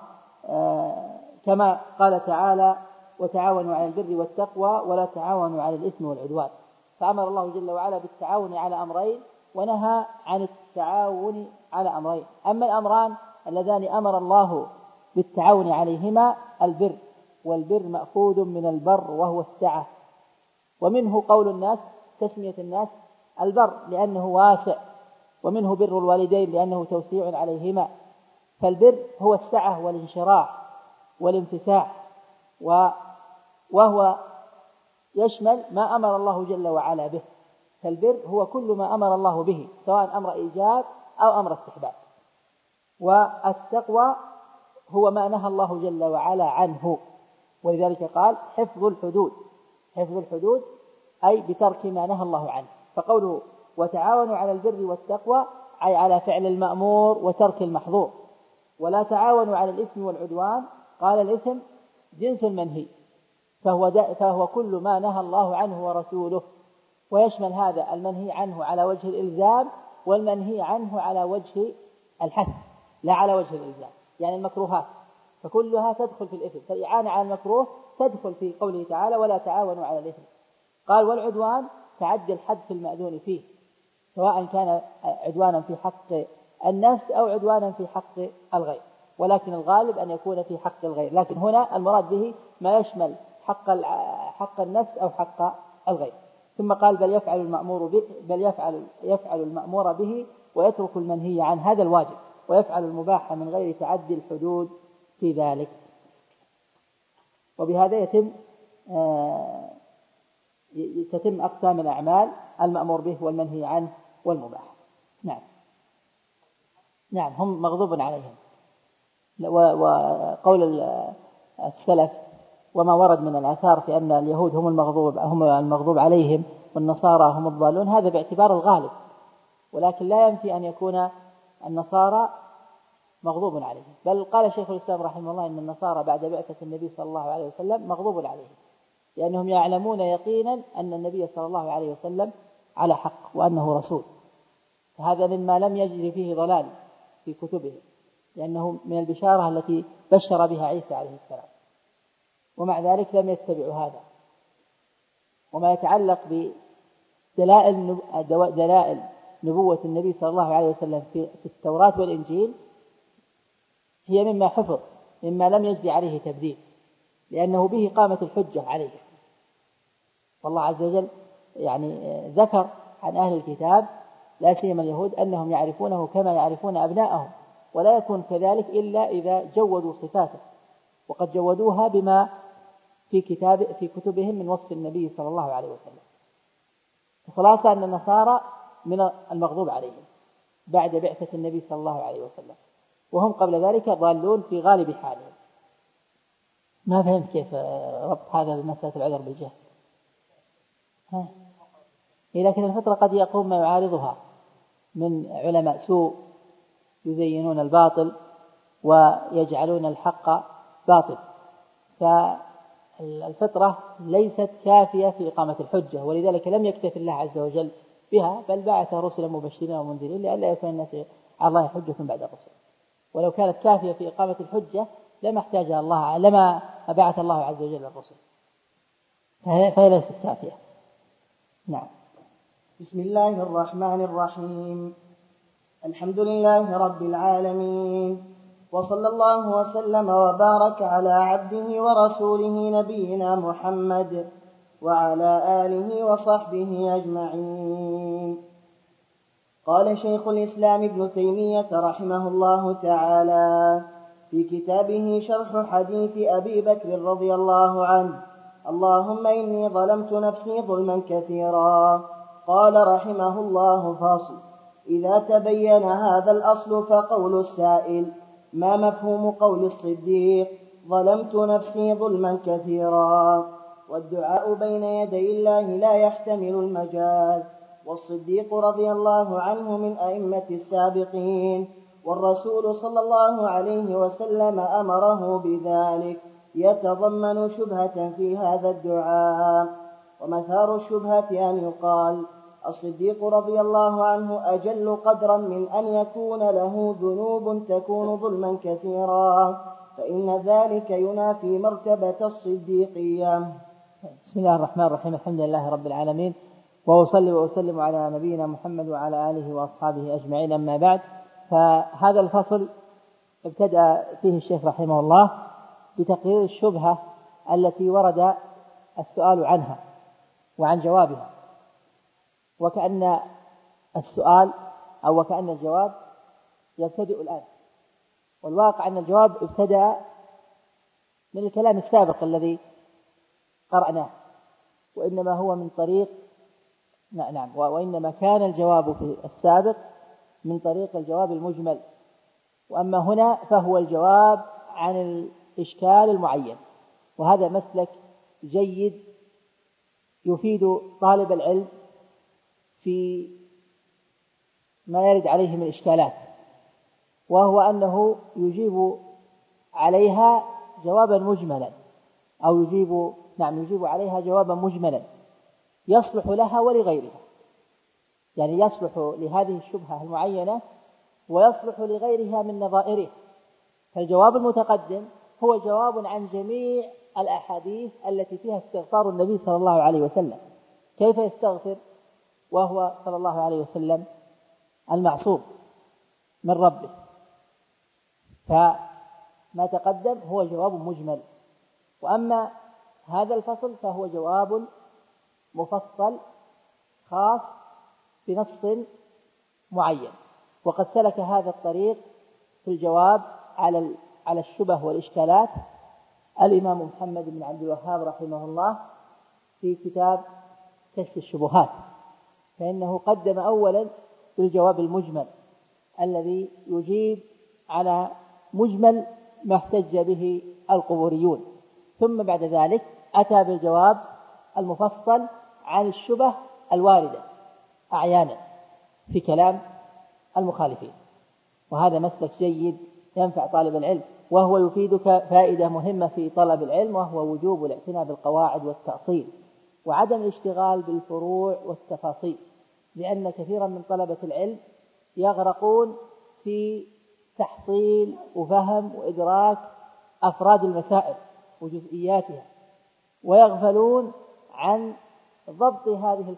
[SPEAKER 2] كما قال تعالى: وتعاونوا على البر والتقوى ولا تعاونوا على الإثم والعدوان. فأمر الله جل وعلا بالتعاون على أمرين، ونهى عن التعاون على أمرين. أما الأمران اللذان أمر الله بالتعاون عليهما: البر، والبر مأخوذ من البر وهو السعة، ومنه قول الناس تسمية الناس البر لأنه واسع، ومنه بر الوالدين لأنه توسيع عليهما. فالبر هو السعة والانشراح والانفساح، وهو يشمل ما أمر الله جل وعلا به. فالبر هو كل ما أمر الله به، سواء أمر إيجاب أو أمر استحباب. والتقوى هو ما نهى الله جل وعلا عنه، ولذلك قال: حفظ الحدود. حفظ الحدود أي بترك ما نهى الله عنه. فقوله: وتعاونوا على البر والتقوى أي على فعل المأمور وترك المحظور. ولا تعاونوا على الإثم والعدوان، قال: الإثم جنس المنهي، فهو كل ما نهى الله عنه ورسوله، ويشمل هذا المنهي عنه على وجه الإلزام، والمنهي عنه على وجه الحث لا على وجه الإلزام، يعني المكروهات فكلها تدخل في الإثم. فالإعانة على المكروه تدخل في قوله تعالى: ولا تعاونوا على الإثم. قال: والعدوان تعدي الحد في المأذون فيه، سواء كان عدوانا في حق النفس أو عدوانا في حق الغير، ولكن الغالب أن يكون في حق الغير، لكن هنا المراد به ما يشمل حق النفس أو حق الغير. ثم قال: بل يفعل المأمور به، بل يفعل المأمور به ويترك المنهي عنه، هذا الواجب، ويفعل المباح من غير تعدي الحدود في ذلك. وبهذا تتم أقسام الأعمال: المأمور به والمنهي عنه والمباح. نعم هم مغضوب عليهم. وقول السلف وما ورد من الآثار في أن اليهود هم المغضوب عليهم والنصارى هم الضالون، هذا باعتبار الغالب، ولكن لا ينفي أن يكون النصارى مغضوب عليهم. بل قال شيخ الإسلام رحمه الله إن النصارى بعد بعثة النبي صلى الله عليه وسلم مغضوب عليهم، لأنهم يعلمون يقينا أن النبي صلى الله عليه وسلم على حق وأنه رسول. فهذا مما لم يجري فيه ضلال في كتبه، لأنه من البشارة التي بشر بها عيسى عليه السلام، ومع ذلك لم يتبعوا هذا. وما يتعلق بدلائل نبوة النبي صلى الله عليه وسلم في التوراة والإنجيل هي مما حفظ، مما لم يجري عليه تبديل، لأنه به قامت الحجة عليه. والله عز وجل يعني ذكر عن أهل الكتاب لا سيما اليهود أنهم يعرفونه كما يعرفون أبناءهم، ولا يكون كذلك إلا إذا جودوا صفاته، وقد جودوها بما في كتبهم من وصف النبي صلى الله عليه وسلم. الخلاصة أن النصارى من المغضوب عليهم بعد بعثة النبي صلى الله عليه وسلم، وهم قبل ذلك ضالون في غالب حالهم. ما فهمت كيف ربط هذا بمسألة العذر بالجهل. لكن الفطرة قد يقوم ما يعارضها من علماء سوء يزينون الباطل ويجعلون الحق باطل، فالفطرة ليست كافية في إقامة الحجة، ولذلك لم يكتف الله عز وجل بها، بل بعث رسلا مبشرين ومنذرين لئلا يكون الناس على الله حجة بعد الرسل. ولو كانت كافية في إقامة الحجة لما بعث الله عز وجل الرسل، فهي ليست كافية. نعم.
[SPEAKER 3] بسم الله الرحمن الرحيم. الحمد لله رب العالمين، وصلى الله وسلم وبارك على عبده ورسوله نبينا محمد وعلى آله وصحبه أجمعين. قال شيخ الإسلام ابن تيمية رحمه الله تعالى في كتابه شرح حديث أبي بكر رضي الله عنه: اللهم إني ظلمت نفسي ظلما كثيرا. قال رحمه الله: فاصل: إذا تبين هذا الأصل فقول السائل: ما مفهوم قول الصديق ظلمت نفسي ظلما كثيرا؟ والدعاء بين يدي الله لا يحتمل المجاز، والصديق رضي الله عنه من أئمة السابقين، والرسول صلى الله عليه وسلم أمره بذلك، يتضمن شبهة في هذا الدعاء. ومثار الشبهة أن يقال: الصديق رضي الله عنه أجل قدرا من أن يكون له ذنوب تكون ظلما كثيرا، فإن ذلك ينافي مرتبة الصديقية.
[SPEAKER 2] بسم الله الرحمن الرحيم. الحمد لله رب العالمين، وأصلي وأسلم على نبينا محمد وعلى آله وأصحابه أجمعين. أما بعد، فهذا الفصل ابتدأ فيه الشيخ رحمه الله بتقرير الشبهة التي ورد السؤال عنها وعن جوابها، وكأن السؤال أو وكأن الجواب يبتدئ الآن، والواقع أن الجواب ابتدأ من الكلام السابق الذي قرأناه، وإنما هو من طريق وإنما كان الجواب في السابق من طريق الجواب المجمل، وأما هنا فهو الجواب عن الإشكال المعين. وهذا مسلك جيد يفيد طالب العلم في ما يرد عليه من إشكالات، وهو أنه يجيب عليها جوابا مجملا، أو يجيب عليها جوابا مجملا يصلح لها ولغيرها، يعني يصلح لهذه الشبهة المعينة ويصلح لغيرها من نظائره. فالجواب المتقدم هو جواب عن جميع الأحاديث التي فيها استغفار النبي صلى الله عليه وسلم. كيف يستغفر وهو صلى الله عليه وسلم المعصوم من ربه؟ فما تقدم هو جواب مجمل، وأما هذا الفصل فهو جواب مفصل خاص بنص معين. وقد سلك هذا الطريق في الجواب على الشبه والإشكالات الإمام محمد بن عبد الوهاب رحمه الله في كتاب كشف الشبهات، فإنه قدم أولا بالجواب المجمل الذي يجيب على مجمل ما احتج به القبوريون، ثم بعد ذلك أتى بالجواب المفصل عن الشبه الواردة أعيانا في كلام المخالفين. وهذا مسلك جيد ينفع طالب العلم، وهو يفيدك فائدة مهمة في طلب العلم، وهو وجوب الاعتناء بالقواعد والتأصيل وعدم الاشتغال بالفروع والتفاصيل، لأن كثيرا من طلبة العلم يغرقون في تحصيل وفهم وإدراك أفراد المسائل وجزئياتها، ويغفلون عن ضبط هذه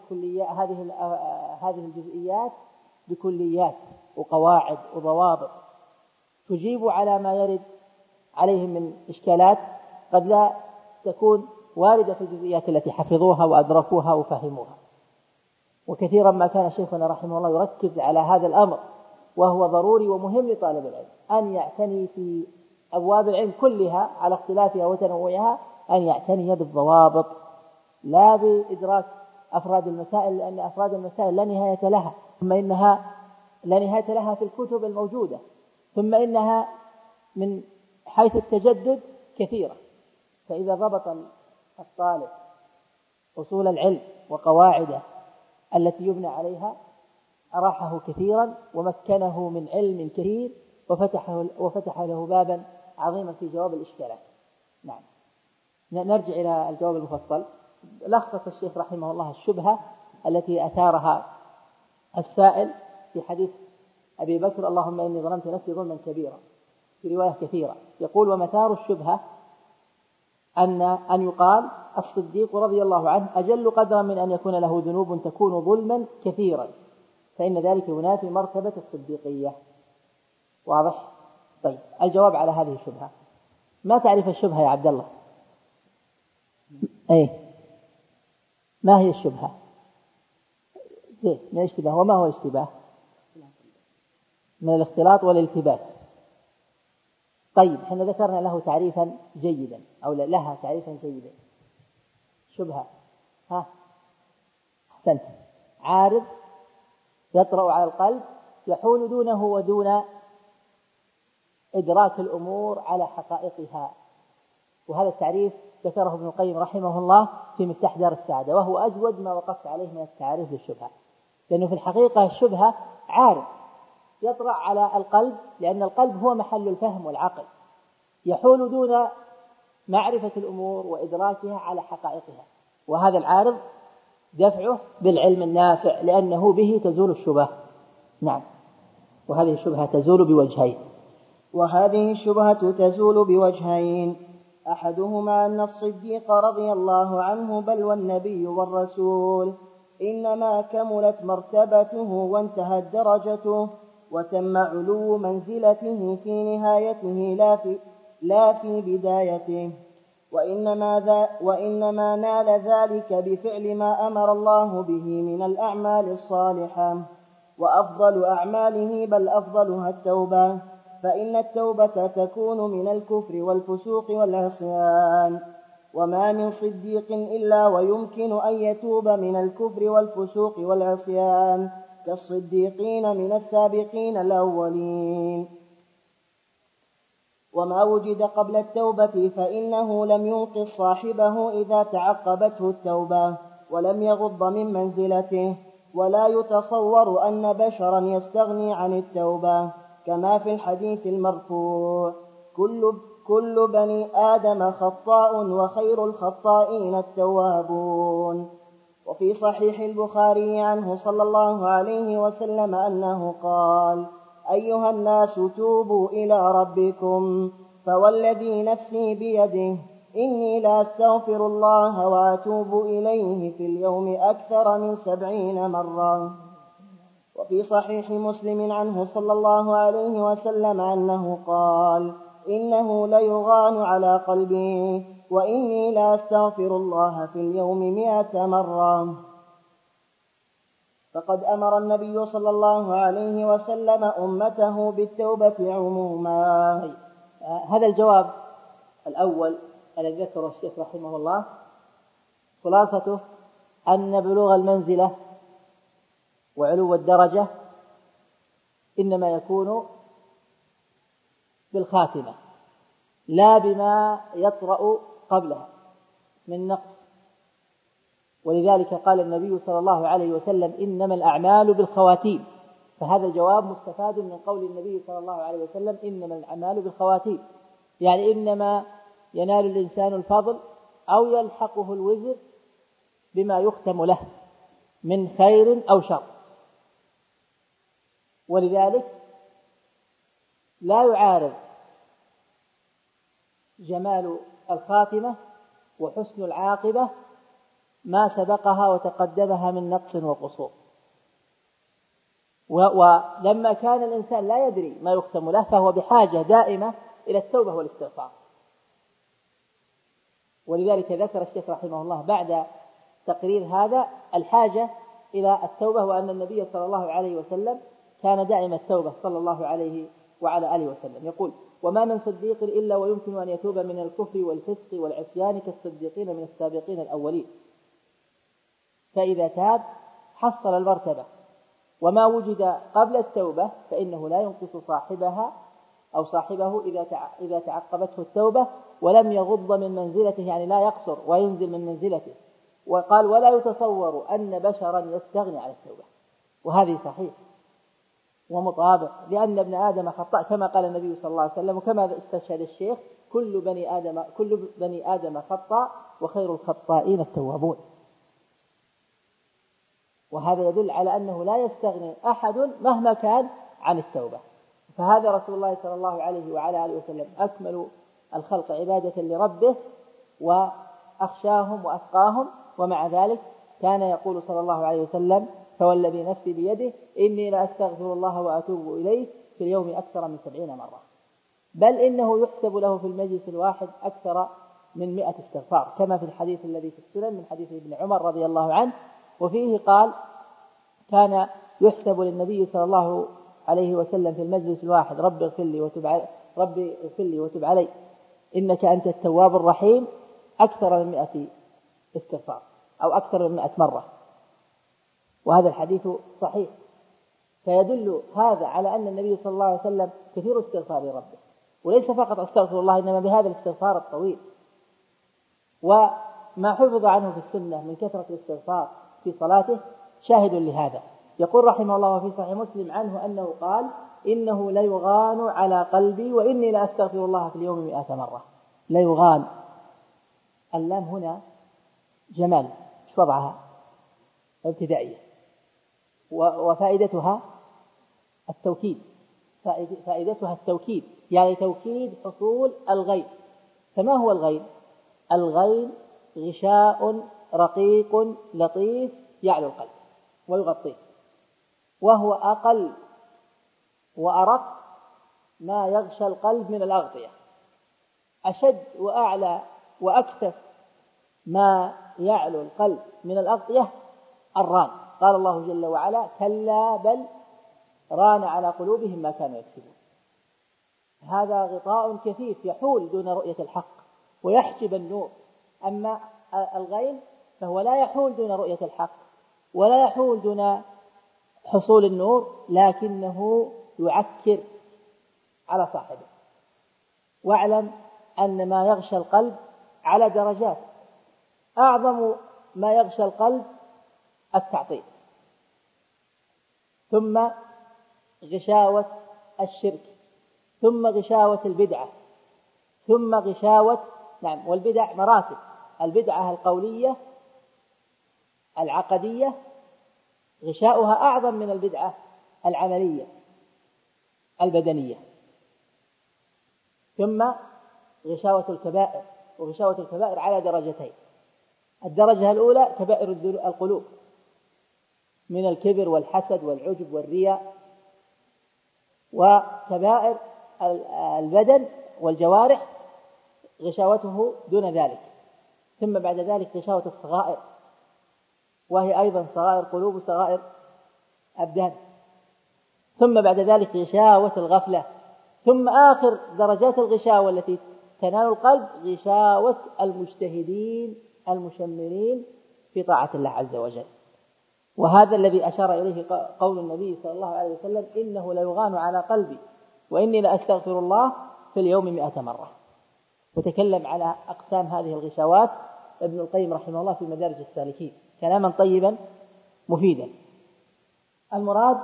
[SPEAKER 2] الجزئيات بكليات وقواعد وضوابط تجيب على ما يرد عليهم من إشكالات قد لا تكون واردة في الجزئيات التي حفظوها وأدركوها وفهموها. وكثيرا ما كان شيخنا رحمه الله يركز على هذا الأمر، وهو ضروري ومهم لطالب العلم أن يعتني في أبواب العلم كلها على اختلافها وتنوعها أن يعتني بالضوابط لا بإدراك أفراد المسائل، لأن أفراد المسائل لا نهاية لها، ثم إنها لا نهاية لها في الكتب الموجودة، ثم إنها من حيث التجدد كثيرة. فإذا ضبط الطالب أصول العلم وقواعده التي يبنى عليها أراحه كثيرا ومكنه من علم كثير وفتح له بابا عظيما في جواب الإشكالات. نعم. نرجع إلى الجواب المفصل. لخص الشيخ رحمه الله الشبهة التي أثارها السائل في حديث أبي بكر اللهم إني ظلمت نفسي ظلما كبيرا، في رواية كثيرة يقول ومثار الشبهة أن يقال الصديق رضي الله عنه أجل قدرا من أن يكون له ذنوب تكون ظلما كثيرا، فإن ذلك ينافي مرتبة الصديقية. واضح؟ طيب، الجواب على هذه الشبهة. ما تعرف الشبهة يا عبد الله؟ ما هي الشبهة؟ زين، من الاشتباه. وما هو الاشتباه؟ من الاختلاط والالتباس. طيب، احنا ذكرنا له تعريفا جيدا أو لها تعريفا جيدا. شبهة أحسنت، عارض يطرأ على القلب يحول دونه ودون إدراك الأمور على حقائقها. وهذا التعريف ذكره ابن القيم رحمه الله في مفتاح دار السعادة، وهو أجود ما وقفت عليه من التعريف للشبهة، لأنه في الحقيقة الشبهة عارض يطرأ على القلب، لأن القلب هو محل الفهم والعقل، يحول دون معرفة الأمور وإدراكها على حقائقها، وهذا العارض دفعه بالعلم النافع لأنه به تزول الشبهة. نعم. وهذه الشبهة تزول بوجهين.
[SPEAKER 3] وهذه الشبهة تزول بوجهين، أحدهما أن الصديق رضي الله عنه بل والنبي والرسول إنما كملت مرتبته وانتهت درجته وتم علو منزلته في نهايته لا في بدايته، وإنما نال ذلك بفعل ما أمر الله به من الأعمال الصالحة، وأفضل أعماله بل أفضلها التوبة، فإن التوبة تكون من الكفر والفسوق والعصيان، وما من صديق إلا ويمكن أن يتوب من الكفر والفسوق والعصيان كالصديقين من السابقين الأولين. وما وجد قبل التوبة فإنه لم ينقص صاحبه إذا تعقبته التوبة ولم يغض من منزلته، ولا يتصور أن بشرا يستغني عن التوبة، كما في الحديث المرفوع كل بني آدم خطاء وخير الخطائين التوابون. وفي صحيح البخاري عنه صلى الله عليه وسلم أنه قال أيها الناس توبوا إلى ربكم، فوالذي نفسي بيده إني لا أستغفر الله وأتوب إليه في اليوم أكثر من 70 مرة. وفي صحيح مسلم عنه صلى الله عليه وسلم أنه قال إنه ليغان على قلبي وإني لا أستغفر الله في اليوم 100 مرة. فقد أمر النبي صلى الله عليه وسلم أمته بالتوبة عموما.
[SPEAKER 2] هذا الجواب الأول الذي ذكره الشيخ رحمه الله خلاصته أن بلوغ المنزلة وعلو الدرجة إنما يكون بالخاتمة لا بما يطرأ قبلها من نقص. ولذلك قال النبي صلى الله عليه وسلم إنما الأعمال بالخواتيم، فهذا الجواب مستفاد من قول النبي صلى الله عليه وسلم إنما الأعمال بالخواتيم، يعني إنما ينال الإنسان الفضل أو يلحقه الوزر بما يختم له من خير أو شر. ولذلك لا يعارض جمال الخاتمة وحسن العاقبة ما سبقها وتقدمها من نقص وقصور. ولما كان الإنسان لا يدري ما يختم له فهو بحاجة دائمة إلى التوبة والاستغفار. ولذلك ذكر الشيخ رحمه الله بعد تقرير هذا الحاجة إلى التوبة، وأن النبي صلى الله عليه وسلم كان دائم التوبة صلى الله عليه وعلى آله وسلم. يقول وما من صديق إلا ويمكن أن يتوب من الكفر والفسق والعصيان كالصديقين من السابقين الأولين، فإذا تاب حصل المرتبة. وما وجد قبل التوبة فإنه لا ينقص صاحبها أو صاحبه إذا تعقبته التوبة، ولم يغض من منزلته، يعني لا يقصر وينزل من منزلته. وقال ولا يتصور أن بشرا يستغني عن التوبة، وهذه صحيح ومطابق، لأن ابن آدم خطاء كما قال النبي صلى الله عليه وسلم، وكما استشهد الشيخ كل بني آدم خطاء وخير الخطائين التوابون. وهذا يدل على أنه لا يستغني أحد مهما كان عن التوبة. فهذا رسول الله صلى الله عليه وعلى آله وسلم أكمل الخلق عبادة لربه وأخشاهم وأتقاهم، ومع ذلك كان يقول صلى الله عليه وسلم فوالذي نفسي بيده إني لأستغفر الله وأتوب إليه في اليوم أكثر من 70 مرة، بل إنه يحسب له في المجلس الواحد أكثر من 100 استغفار، كما في الحديث الذي في السنن من حديث ابن عمر رضي الله عنه، وفيه قال كان يحسب للنبي صلى الله عليه وسلم في المجلس الواحد ربي اغفر لي وتب علي إنك أنت التواب الرحيم أكثر من 100 استغفار أو أكثر من 100 مرة. وهذا الحديث صحيح، فيدل هذا على أن النبي صلى الله عليه وسلم كثير استغفار لربه، وليس فقط أستغفر الله إنما بهذا الاستغفار الطويل. وما حفظ عنه في السنة من كثرة الاستغفار في صلاته شاهد لهذا. يقول رحمه الله في صحيح مسلم عنه أنه قال إنه ليغان على قلبي وإني لأستغفر الله في اليوم 100 مرة. ليغان، اللام هنا جمال، ايش وضعها؟ ابتدائية، وفائدتها التوكيد، فائدتها التوكيد، يعني توكيد حصول الغين. فما هو الغين؟ الغين غشاء رقيق لطيف يعلو القلب ويغطيه، وهو أقل وأرق ما يغشى القلب من الأغطية. أشد وأعلى وأكثف ما يعلو القلب من الأغطية الران. قال الله جل وعلا كلا بل ران على قلوبهم ما كانوا يكسبون. هذا غطاء كثيف يحول دون رؤية الحق ويحجب النور. أما الغين فهو لا يحول دون رؤية الحق ولا يحول دون حصول النور، لكنه يعكر على صاحبه. واعلم أن ما يغشى القلب على درجات، أعظم ما يغشى القلب التعطيل، ثم غشاوة الشرك، ثم غشاوة البدعة، ثم غشاوة والبدع مراتب، البدعة القولية العقدية غشاؤها أعظم من البدعة العملية البدنية، ثم غشاوة الكبائر. وغشاوة الكبائر على درجتين: الدرجة الأولى كبائر القلوب من الكبر والحسد والعجب والرياء، وكبائر البدن والجوارح غشاوته دون ذلك. ثم بعد ذلك غشاوة الصغائر، وهي أيضا صغائر قلوب وصغائر أبدان. ثم بعد ذلك غشاوة الغفلة. ثم آخر درجات الغشاوة التي تنال القلب غشاوة المجتهدين المشمرين في طاعة الله عز وجل. وهذا الذي أشار إليه قول النبي صلى الله عليه وسلم إنه ليغان على قلبي وإني لأستغفر الله في اليوم 100 مرة. وتكلم على أقسام هذه الغشاوات ابن القيم رحمه الله في مدارج السالكين كلاما طيبا مفيدا. المراد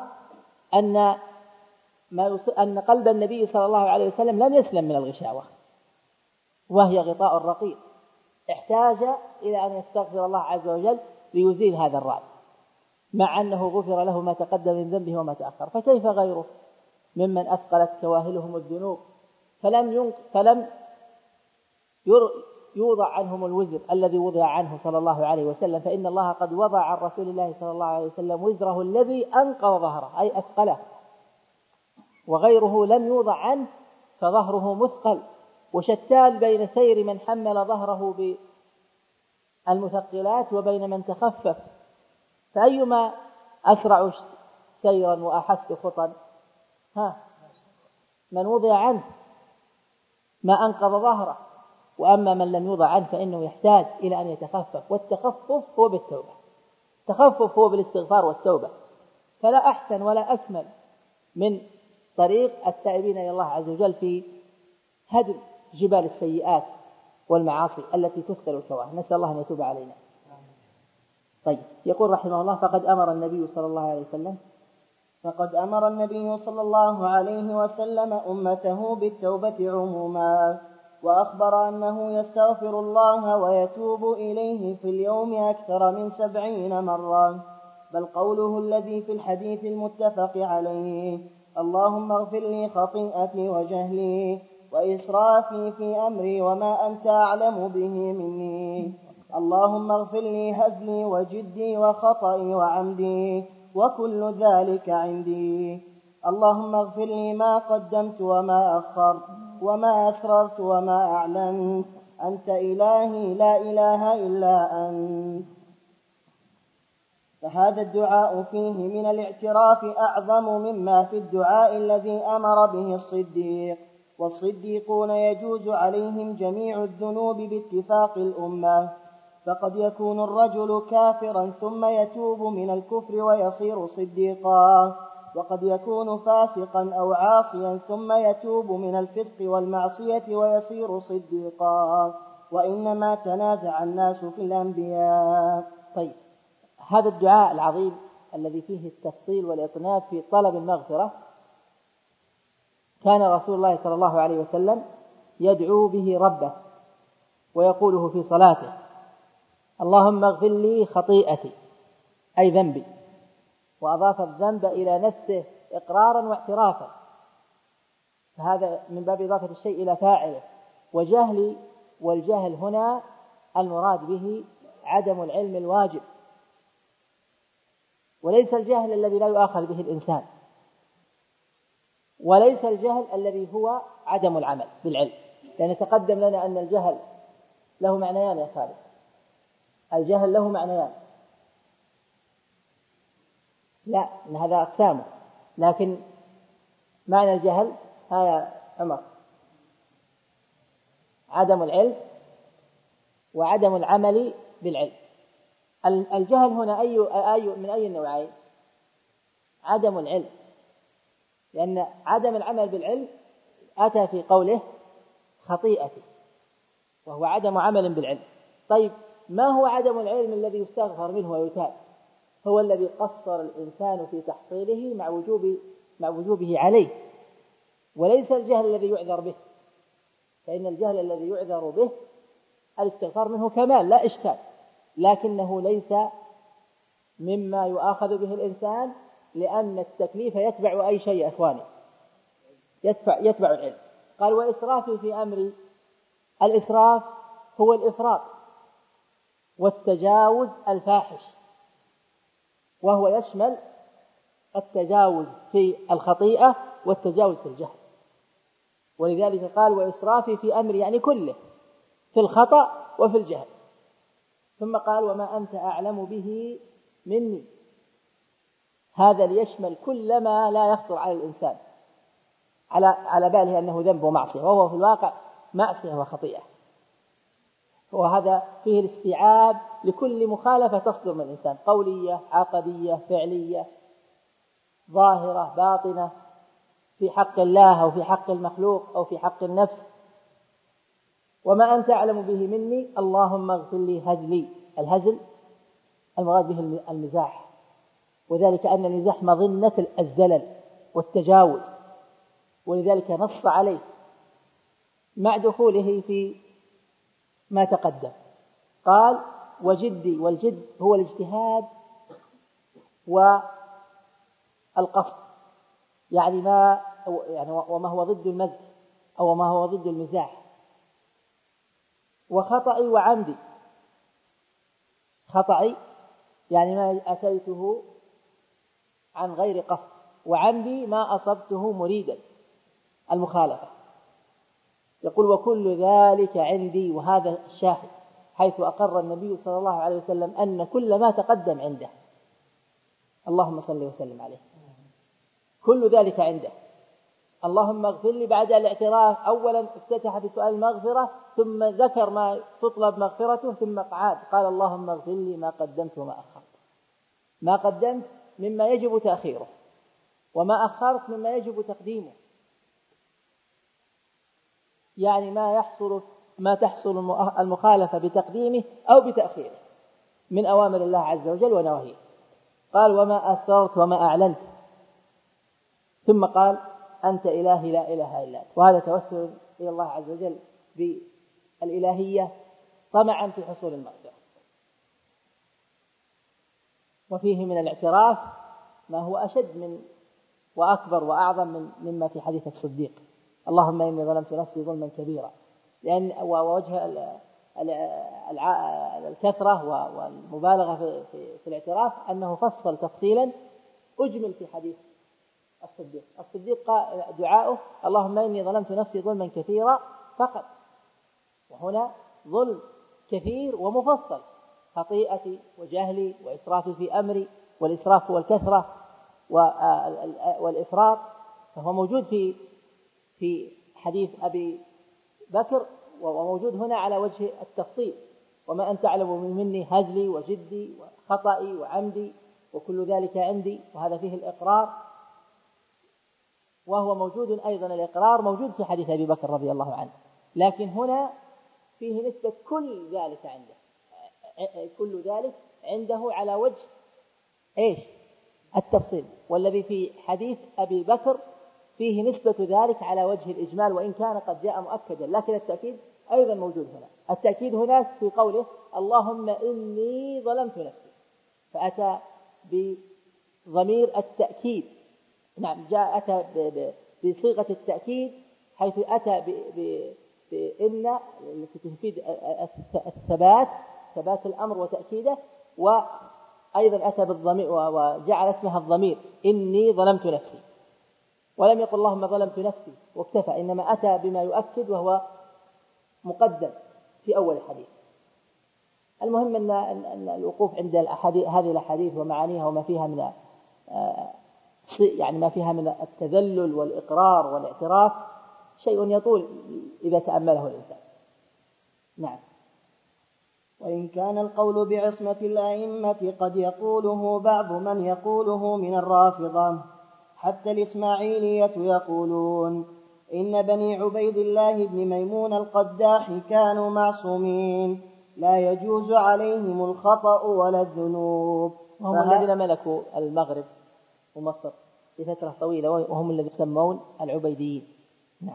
[SPEAKER 2] أن قلب النبي صلى الله عليه وسلم لم يسلم من الغشاوة، وهي غطاء رقيق احتاج إلى أن يستغفر الله عز وجل ليزيل هذا الرعب، مع أنه غفر له ما تقدم من ذنبه وما تأخر. فكيف غيره ممن أثقلت كواهلهم الذنوب فلم يوضع عنهم الوزر الذي وضع عنه صلى الله عليه وسلم؟ فإن الله قد وضع عن رسول الله صلى الله عليه وسلم وزره الذي أنقض ظهره أي أثقله، وغيره لم يوضع عنه فظهره مثقل. وشتان بين سير من حمل ظهره بالمثقلات وبين من تخفف، فأيما أسرع سيرا وأحث خطا؟ من وضع عنه ما أنقض ظهره. وأما من لم يوضع عنه فإنه يحتاج إلى أن يتخفف، والتخفف هو بالتوبة، التخفف هو بالاستغفار والتوبة. فلا أحسن ولا أكمل من طريق التائبين إلى الله عز وجل في هدم جبال السيئات والمعاصي التي تثقل الكواه. نسأل الله أن يتوب علينا. طيب، يقول رحمه الله: فقد أمر النبي صلى الله عليه وسلم أمته بالتوبة عموما، وأخبر أنه يستغفر الله ويتوب إليه في اليوم أكثر من 70 مرة، بل قوله الذي في الحديث المتفق عليه: اللهم اغفر لي خطيئتي وجهلي وإسرافي في أمري وما أنت أعلم به مني، اللهم اغفر لي هزلي وجدي وخطئي وعمدي وكل ذلك عندي، اللهم اغفر لي ما قدمت وما أخرت وما أسررت وما أعلنت، أنت إلهي لا إله إلا أنت. فهذا الدعاء فيه من الاعتراف أعظم مما في الدعاء الذي أمر به الصديق، والصديقون يجوز عليهم جميع الذنوب باتفاق الأمة، فقد يكون الرجل كافرا ثم يتوب من الكفر ويصير صديقا، وقد يكون فاسقا أو عاصيا ثم يتوب من الفسق والمعصية ويصير صديقا، وإنما تنازع الناس في الأنبياء. طيب، هذا الدعاء العظيم الذي فيه التفصيل والإطناب في طلب المغفرة كان رسول الله صلى الله عليه وسلم يدعو به ربه ويقوله في صلاته: اللهم اغفر لي خطيئتي، أي ذنبي، وأضاف الذنب إلى نفسه إقرارا واعترافا، فهذا من باب إضافة الشيء إلى فاعله. وجهلي، والجهل هنا المراد به عدم العلم الواجب، وليس الجهل الذي لا يؤاخذ به الإنسان، وليس الجهل الذي هو عدم العمل بالعلم، لأن تقدم لنا أن الجهل له معنيان يا خالد، الجهل له معنيان، لا إن هذا أقسامه، لكن معنى الجهل يا عمر عدم العلم وعدم العمل بالعلم. الجهل هنا من أي النوعين؟ عدم العلم، لأن عدم العمل بالعلم أتى في قوله خطيئتي، وهو عدم عمل بالعلم. طيب، ما هو عدم العلم الذي يستغفر منه ويتاب؟ هو الذي قصر الإنسان في تحصيله مع وجوبه عليه، وليس الجهل الذي يعذر به، فإن الجهل الذي يعذر به الاستغفار منه كمال لا إشكال، لكنه ليس مما يؤاخذ به الإنسان، لأن التكليف يتبع أي شيء يا إخواني، يتبع العلم. قال: وإسرافي في أمري، الإسراف هو الإفراط والتجاوز الفاحش، وهو يشمل التجاوز في الخطيئة والتجاوز في الجهل، ولذلك قال: وإسرافي في أمري، يعني كله، في الخطأ وفي الجهل. ثم قال: وما أنت أعلم به مني، هذا ليشمل كل ما لا يخطر على الإنسان على باله أنه ذنب ومعصية، وهو في الواقع معصية وخطيئة، وهذا فيه الاستيعاب لكل مخالفة تصدر من الإنسان، قولية عقدية فعلية ظاهرة باطنة، في حق الله أو في حق المخلوق أو في حق النفس. وما أنت أعلم به مني، اللهم اغفر لي هزلي، الهزل المراد به المزاح، وذلك أن المزاح مظنة الزلل والتجاوز، ولذلك نص عليه مع دخوله في ما تقدم. قال: وجدي، والجد هو الاجتهاد والقصد، يعني وما هو ضد المزح أو ما هو ضد المزاح. وخطئي وعمدي، خطئي يعني ما أتيته عن غير قصد، وعمدي ما أصبته مريدا المخالفة. يقول: وكل ذلك عندي، وهذا الشاهد حيث أقر النبي صلى الله عليه وسلم أن كل ما تقدم عنده، اللهم صل وسلم عليه، كل ذلك عنده، اللهم اغفر لي بعد الاعتراف أولا افتتح بسؤال المغفرة ثم ذكر ما تطلب مغفرته ثم قال اللهم اغفر لي ما قدمت وما أخرت. ما قدمت مما يجب تأخيره، وما أخرت مما يجب تقديمه، يعني ما تحصل المخالفة بتقديمه أو بتأخيره من أوامر الله عز وجل ونواهيه. قال وما أسررت وما أعلنت، ثم قال أنت إلهي لا إله إلا أنت. وهذا توسل إلى الله عز وجل بالإلهية طمعا في حصول المغفرة. وفيه من الاعتراف ما هو أشد من وأكبر وأعظم مما في حديث الصديق اللهم إني ظلمت نفسي ظلما كبيرا، لأن ووجه الكثرة والمبالغة في الاعتراف أنه فصل تفصيلا أجمل في حديث الصديق قال دعاؤه اللهم إني ظلمت نفسي ظلما كثيرا فقط، وهنا ظلم كثير ومفصل، خطيئتي وجهلي وإسرافي في أمري، والإسراف هو الكثرة والإفراط، فهو موجود في حديث أبي بكر وموجود هنا على وجه التفصيل. وما أنت أعلم مني هزلي وجدي وخطئي وعمدي وكل ذلك عندي، وهذا فيه الإقرار، وهو موجود أيضا الإقرار موجود في حديث أبي بكر رضي الله عنه، لكن هنا فيه نسبة كل ذلك عنده، كل ذلك عنده على وجه التفصيل، والذي في حديث أبي بكر فيه نسبة ذلك على وجه الإجمال وإن كان قد جاء مؤكدا، لكن التأكيد أيضا موجود هنا. التأكيد هنا في قوله اللهم إني ظلمت نفسي، فأتى بضمير التأكيد، نعم أتى بصيغة التأكيد حيث أتى بإن التي تفيد ثبات الأمر وتأكيده، وأيضا أتى بالضمير وجعل اسمها الضمير إني ظلمت نفسي، ولم يقل اللهم ظلمت نفسي واكتفى، إنما أتى بما يؤكد وهو مقدم في أول الحديث. المهم أن الوقوف عند هذه الأحاديث ومعانيها وما فيها ما فيها من التذلل والإقرار والاعتراف شيء يطول إذا تأمله الإنسان. نعم.
[SPEAKER 3] وإن كان القول بعصمة الأئمة قد يقوله بعض من يقوله من الرافضة، حتى الإسماعيلية يقولون إن بني عبيد الله بن ميمون القداح كانوا معصومين لا يجوز عليهم الخطأ ولا الذنوب،
[SPEAKER 2] وهم الذين ملكوا المغرب ومصر لفترة طويلة، وهم الذين يسمون العبيديين. نعم.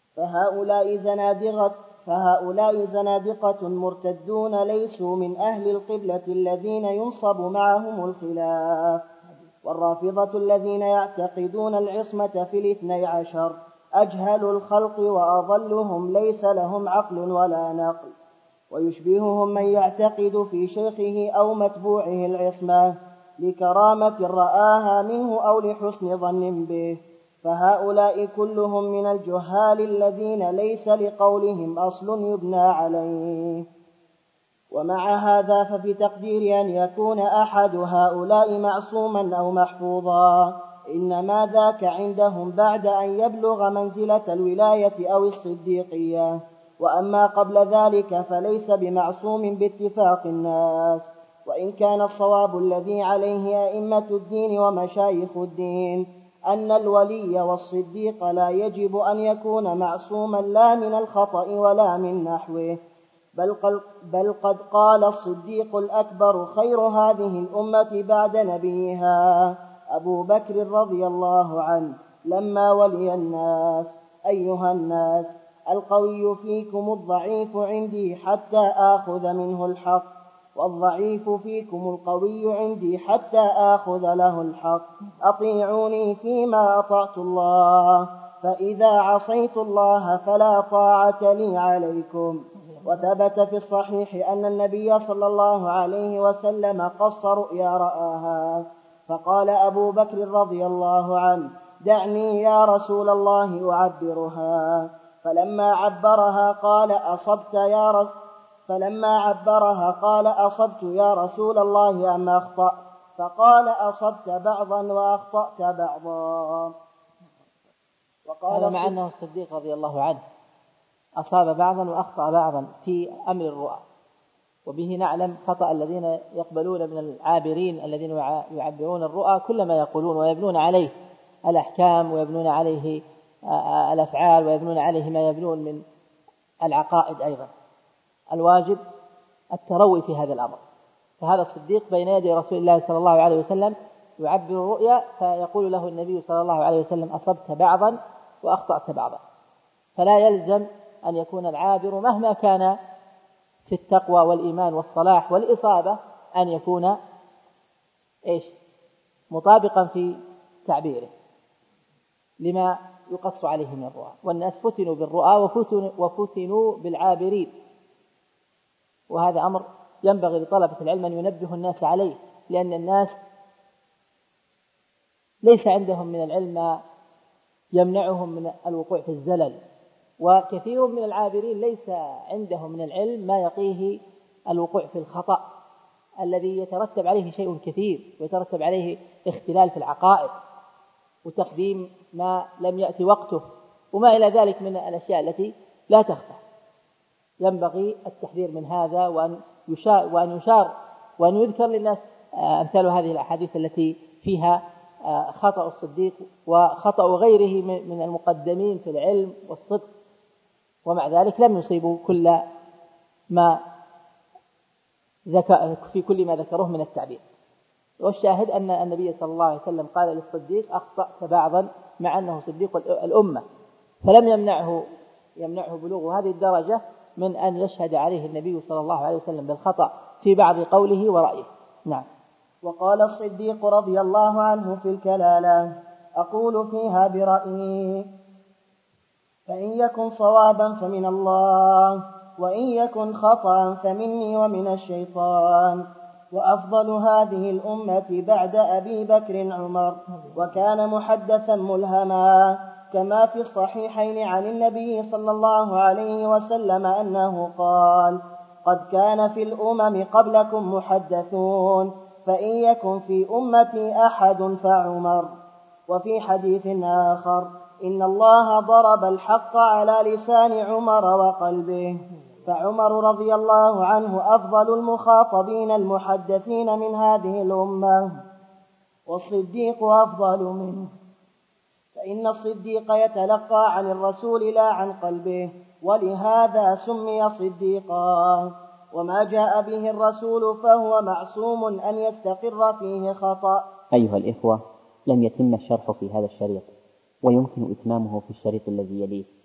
[SPEAKER 3] فهؤلاء زنادقة مرتدون ليسوا من أهل القبلة الذين ينصب معهم الخلاف، والرافضة الذين يعتقدون العصمة في الاثني عشر أجهل الخلق وأضلهم، ليس لهم عقل ولا نقل، ويشبههم من يعتقد في شيخه أو متبوعه العصمة لكرامة رآها منه أو لحسن ظن به، فهؤلاء كلهم من الجهال الذين ليس لقولهم أصل يبنى عليه. ومع هذا ففي تقدير أن يكون أحد هؤلاء معصوما أو محفوظا إنما ذاك عندهم بعد أن يبلغ منزلة الولاية أو الصديقية، وأما قبل ذلك فليس بمعصوم باتفاق الناس. وإن كان الصواب الذي عليه أئمة الدين ومشايخ الدين أن الولي والصديق لا يجب أن يكون معصوما لا من الخطأ ولا من نحوه، بل قد قال الصديق الأكبر خير هذه الأمة بعد نبيها أبو بكر رضي الله عنه لما ولي الناس: أيها الناس، القوي فيكم الضعيف عندي حتى آخذ منه الحق، والضعيف فيكم القوي عندي حتى آخذ له الحق، أطيعوني فيما أطعت الله، فإذا عصيت الله فلا طاعة لي عليكم. وثبت في الصحيح أن النبي صلى الله عليه وسلم قص رؤيا رآها، فقال أبو بكر رضي الله عنه: دعني يا رسول الله أعبرها. فلما عبرها قال أصبت يا رسول الله أم أخطأت؟ فقال: أصبت بعضا وأخطأت بعضا.
[SPEAKER 2] هذا مع أنه الصديق رضي الله عنه أصاب بعضا وأخطأ بعضا في أمر الرؤى، وبه نعلم خطأ الذين يقبلون من العابرين الذين يعبرون الرؤى كل ما يقولون ويبنون عليه الأحكام ويبنون عليه الأفعال ويبنون عليه ما يبنون من العقائد. أيضا الواجب التروي في هذا الأمر. فهذا الصديق بين يدي رسول الله صلى الله عليه وسلم يعبر الرؤيا، فيقول له النبي صلى الله عليه وسلم أصبت بعضا وأخطأت بعضا. فلا يلزم أن يكون العابر مهما كان في التقوى والإيمان والصلاح والإصابة أن يكون مطابقا في تعبيره لما يقص عليه من الرؤى. والناس فتنوا بالرؤى وفتنوا بالعابرين، وهذا أمر ينبغي لطلبة العلم أن ينبه الناس عليه، لأن الناس ليس عندهم من العلم ما يمنعهم من الوقوع في الزلل، وكثير من العابرين ليس عندهم من العلم ما يقيه الوقوع في الخطأ الذي يترتب عليه شيء كثير، ويترتب عليه اختلال في العقائد وتقديم ما لم يأتي وقته وما إلى ذلك من الأشياء التي لا تخفى. ينبغي التحذير من هذا وأن يشار وأن يذكر للناس أمثال هذه الأحاديث التي فيها خطأ الصديق وخطأ غيره من المقدمين في العلم والصدق، ومع ذلك لم يصيبوا في كل ما ذكروه من التعبير. والشاهد أن النبي صلى الله عليه وسلم قال للصديق أخطأت بعضا، مع أنه صديق الأمة، فلم يمنعه بلوغ هذه الدرجة من أن يشهد عليه النبي صلى الله عليه وسلم بالخطأ في بعض قوله ورأيه. نعم.
[SPEAKER 3] وقال الصديق رضي الله عنه في الكلالة: أقول فيها برأيي، فإن يكن صوابا فمن الله، وإن يكن خطأ فمني ومن الشيطان. وأفضل هذه الأمة بعد أبي بكر عمر، وكان محدثا ملهما، كما في الصحيحين عن النبي صلى الله عليه وسلم أنه قال: قد كان في الأمم قبلكم محدثون، فإن يكن في أمتي أحد فعمر. وفي حديث آخر: إن الله ضرب الحق على لسان عمر وقلبه. فعمر رضي الله عنه أفضل المخاطبين المحدثين من هذه الأمة، والصديق أفضل منه، فإن الصديق يتلقى عن الرسول لا عن قلبه، ولهذا سمي صديقا. وما جاء به الرسول فهو معصوم أن يستقر فيه خطأ.
[SPEAKER 1] أيها الإخوة، لم يتم الشرح في هذا الشريط، ويمكن إتمامه في الشريط الذي يليه.